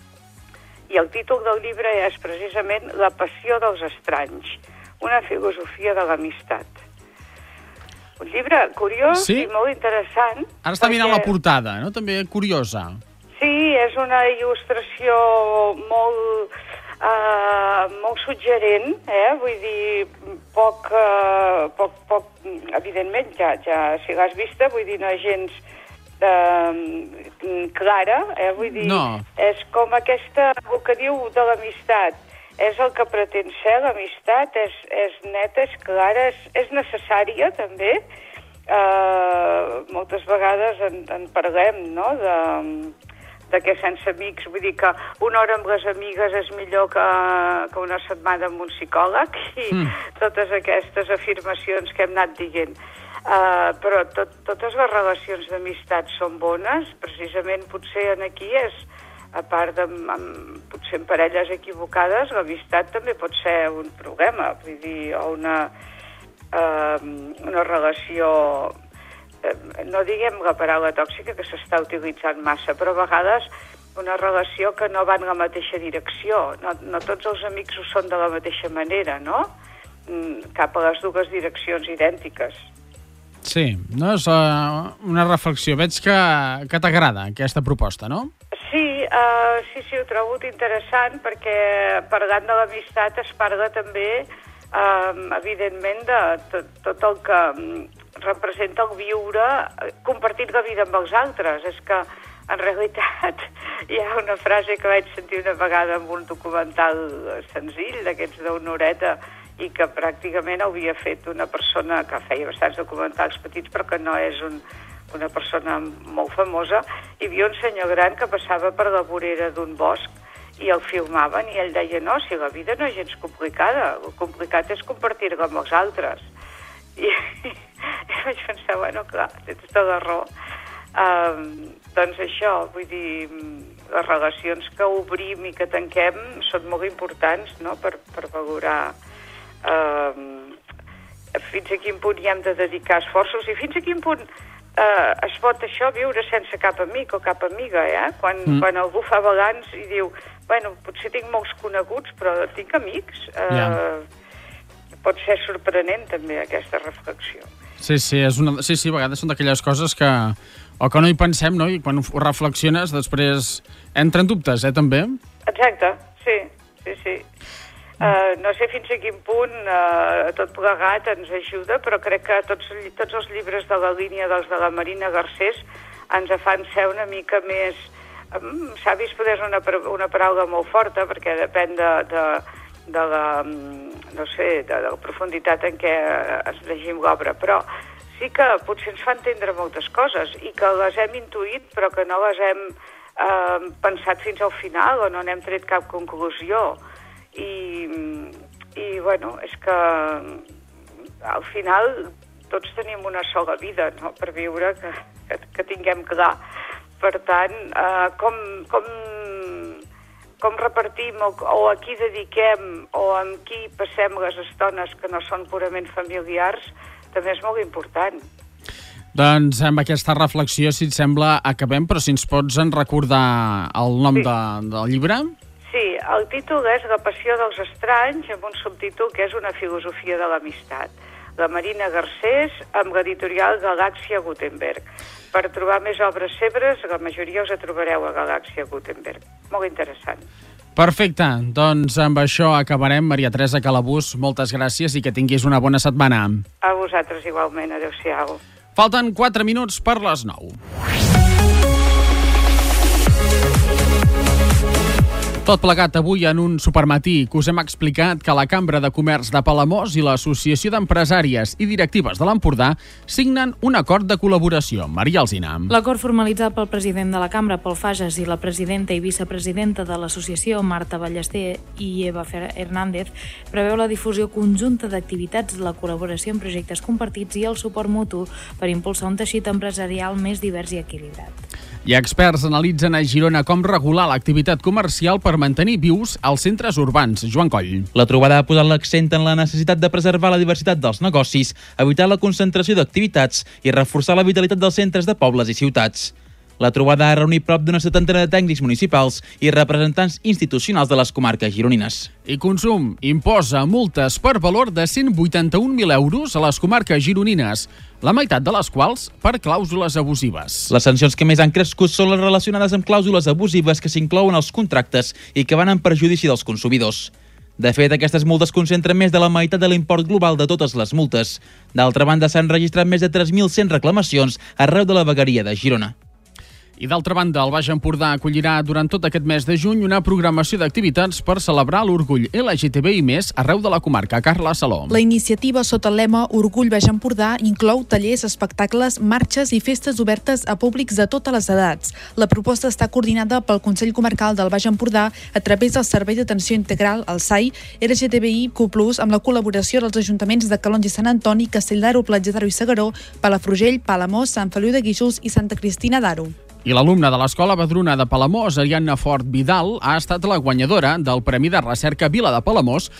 I el títol del llibre és precisament La passió dels estranys, una filosofia de l'amistat. Un llibre curiós i molt interessant. Ara està mirant la portada, no? També curiosa. Sí, és una il·lustració molt suggerent, vull dir, poc evidentment, ja si l'has vista, vull dir, no és gens clara, vull dir, és com aquesta, el que diu de l'amistat, és el que pretén ser l'amistat, és neta, és clara, és necessària també. Moltes vegades en parlem, no?, que sense amics, vull dir que una hora amb les amigues és millor que una setmana amb un psicòleg i totes aquestes afirmacions que hem anat dient. Però totes les relacions d'amistat són bones, precisament potser aquí és, a part de potser en parelles equivocades, l'amistat també pot ser un problema, vull dir, o una relació... no diguem la paraula tòxica, que s'està utilitzant massa, però a vegades una relació que no va en la mateixa direcció. No tots els amics ho són de la mateixa manera, no? Cap a les dues direccions idèntiques. Sí, no és una reflexió. Veig que t'agrada aquesta proposta, no? Sí, ho trobo interessant perquè parlant de l'amistat es parla també, evidentment, de tot el que representa el viure, compartir la vida amb els altres. És que, en realitat, hi ha una frase que vaig sentir una vegada en un documental senzill, d'aquests d'una horeta, i que pràcticament havia fet una persona que feia bastants documentals petits, però que no és una persona molt famosa. Hi havia un senyor gran que passava per la vorera d'un bosc i el filmaven i ell deia, no, si la vida no és gens complicada, el complicat és compartir-la amb els altres. I vaig pensar, bueno, clar, tens tota la raó. Doncs això, vull dir, les relacions que obrim i que tanquem són molt importants, no?, per valorar fins a quin punt hi hem de dedicar esforços i fins a quin punt es pot això viure sense cap amic o cap amiga, Quan algú fa balanç i diu, bueno, potser tinc molts coneguts, però tinc amics. Pot ser sorprenent també aquesta reflexió. Sí, a vegades són d'aquelles coses que no hi pensem, no? I quan ho reflexiones després entren dubtes, també? Exacte, sí. No sé fins a quin punt tot plegat ens ajuda, però crec que tots els llibres de la línia dels de la Marina Garcés ens fan ser una mica més savis, poder és una paraula molt forta, perquè depèn de la profunditat en què ens llegim l'obra, però sí que potser ens fa entendre moltes coses i que les hem intuït però que no les hem pensat fins al final o no n'hem tret cap conclusió. I bueno, és que al final tots tenim una sola vida, no?, per viure, que tinguem clar. Per tant, com repartim o a qui dediquem o amb qui passem les estones que no són purament familiars també és molt important. Doncs amb aquesta reflexió, si et sembla, acabem, però si ens pots recordar el nom del llibre? Sí, el títol és La passió dels estranys, amb un subtítol que és Una filosofia de l'amistat. La Marina Garcés, amb l'editorial Galàxia Gutenberg. Per trobar més obres seves, la majoria us trobareu a Galàxia Gutenberg. Molt interessant. Perfecte, doncs amb això acabarem. Maria Teresa Calabús, moltes gràcies i que tinguis una bona setmana. A vosaltres igualment, adéu-siau. Falten 4 minuts per les 9. Tot plegat avui en un supermatí que us hem explicat que la Cambra de Comerç de Palamós i l'Associació d'Empresàries i Directives de l'Empordà signen un acord de col·laboració. Maria Alsina. L'acord formalitzat pel president de la Cambra, Pol Fages, i la presidenta i vicepresidenta de l'associació, Marta Ballester i Eva Hernández, preveu la difusió conjunta d'activitats, la col·laboració en projectes compartits i el suport mutu per impulsar un teixit empresarial més divers i equilibrat. I experts analitzen a Girona com regular l'activitat comercial per mantenir vius els centres urbans. Joan Coll. La trobada ha posat l'accent en la necessitat de preservar la diversitat dels negocis, evitar la concentració d'activitats i reforçar la vitalitat dels centres de pobles i ciutats. La trobada ha reunit prop d'una 70 de tècnics municipals i representants institucionals de les comarques gironines. I Consum imposa multes per valor de 181.000 euros a les comarques gironines, la meitat de les quals per clàusules abusives. Les sancions que més han crescut són les relacionades amb clàusules abusives que s'inclouen als contractes i que van en perjudici dels consumidors. De fet, aquestes multes concentren més de la meitat de l'import global de totes les multes. D'altra banda, s'han registrat més de 3.100 reclamacions arreu de la vegueria de Girona. I d'altra banda, el Baix Empordà acollirà durant tot aquest mes de juny una programació d'activitats per celebrar l'orgull LGTBI+, arreu de la comarca. Carla Saló. La iniciativa sota el lema Orgull Baix Empordà inclou tallers, espectacles, marxes i festes obertes a públics de totes les edats. La proposta està coordinada pel Consell Comarcal del Baix Empordà a través del Servei d'Atenció Integral, el SAI, LGTBIQ+, amb la col·laboració dels ajuntaments de Calonge i Sant Antoni, Castell d'Aro, Platja d'Aro i Segaró, Palafrugell, Palamós, Sant Feliu de Guíxols i Santa Cristina d'Aro. I l'alumna de l'Escola Badruna de Palamós, Ariadna Fort Vidal, ha estat la guanyadora del Premi de Recerca Vila de Palamós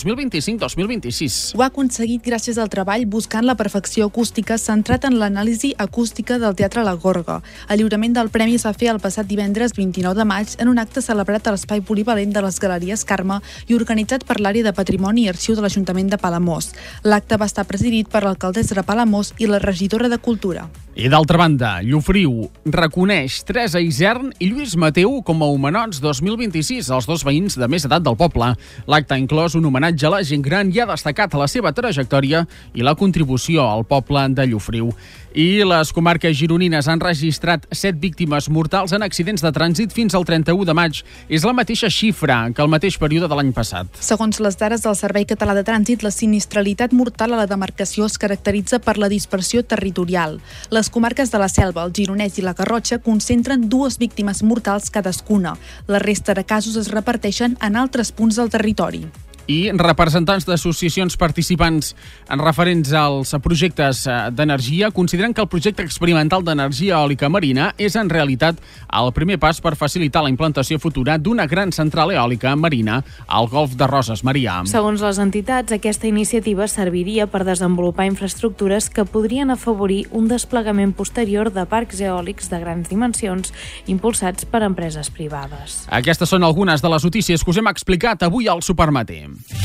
2025-2026. Ho ha aconseguit gràcies al treball buscant la perfecció acústica centrat en l'anàlisi acústica del Teatre La Gorga. El lliurament del premi es va fer el passat divendres 29 de maig en un acte celebrat a l'espai polivalent de les Galeries Carme i organitzat per l'àrea de Patrimoni i Arxiu de l'Ajuntament de Palamós. L'acte va estar presidit per l'alcaldessa de Palamós i la regidora de Cultura. I d'altra banda, Llofriu reconeix Teresa Isern i Lluís Mateu com a Homenots 2026, els dos veïns de més edat del poble. L'acte ha inclòs un homenatge a la gent gran i ha destacat la seva trajectòria i la contribució al poble de Llofriu. I les comarques gironines han registrat 7 víctimes mortals en accidents de trànsit fins al 31 de maig. És la mateixa xifra que el mateix període de l'any passat. Segons les dades del Servei Català de Trànsit, la sinistralitat mortal a la demarcació es caracteritza per la dispersió territorial. Les comarques de la Selva, el Gironès i la Garrotxa concentren 2 víctimes mortals cadascuna. La resta de casos es reparteixen en altres punts del territori. I representants d'associacions participants en referents als projectes d'energia consideren que el projecte experimental d'energia eòlica marina és en realitat el primer pas per facilitar la implantació futura d'una gran central eòlica marina al Golf de Roses, Maria. Segons les entitats, aquesta iniciativa serviria per desenvolupar infraestructures que podrien afavorir un desplegament posterior de parcs eòlics de grans dimensions impulsats per empreses privades. Aquestes són algunes de les notícies que us hem explicat avui al Supermatí.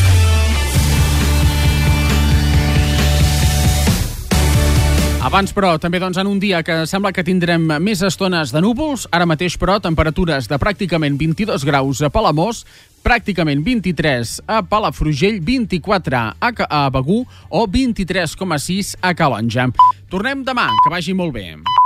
Abans, però, també en un dia que sembla que tindrem més estones de núvols, ara mateix, però, temperatures de pràcticament 22 graus a Palamós, pràcticament 23 a Palafrugell, 24 a Begur o 23,6 a Calonge. Tornem demà, que vagi molt bé.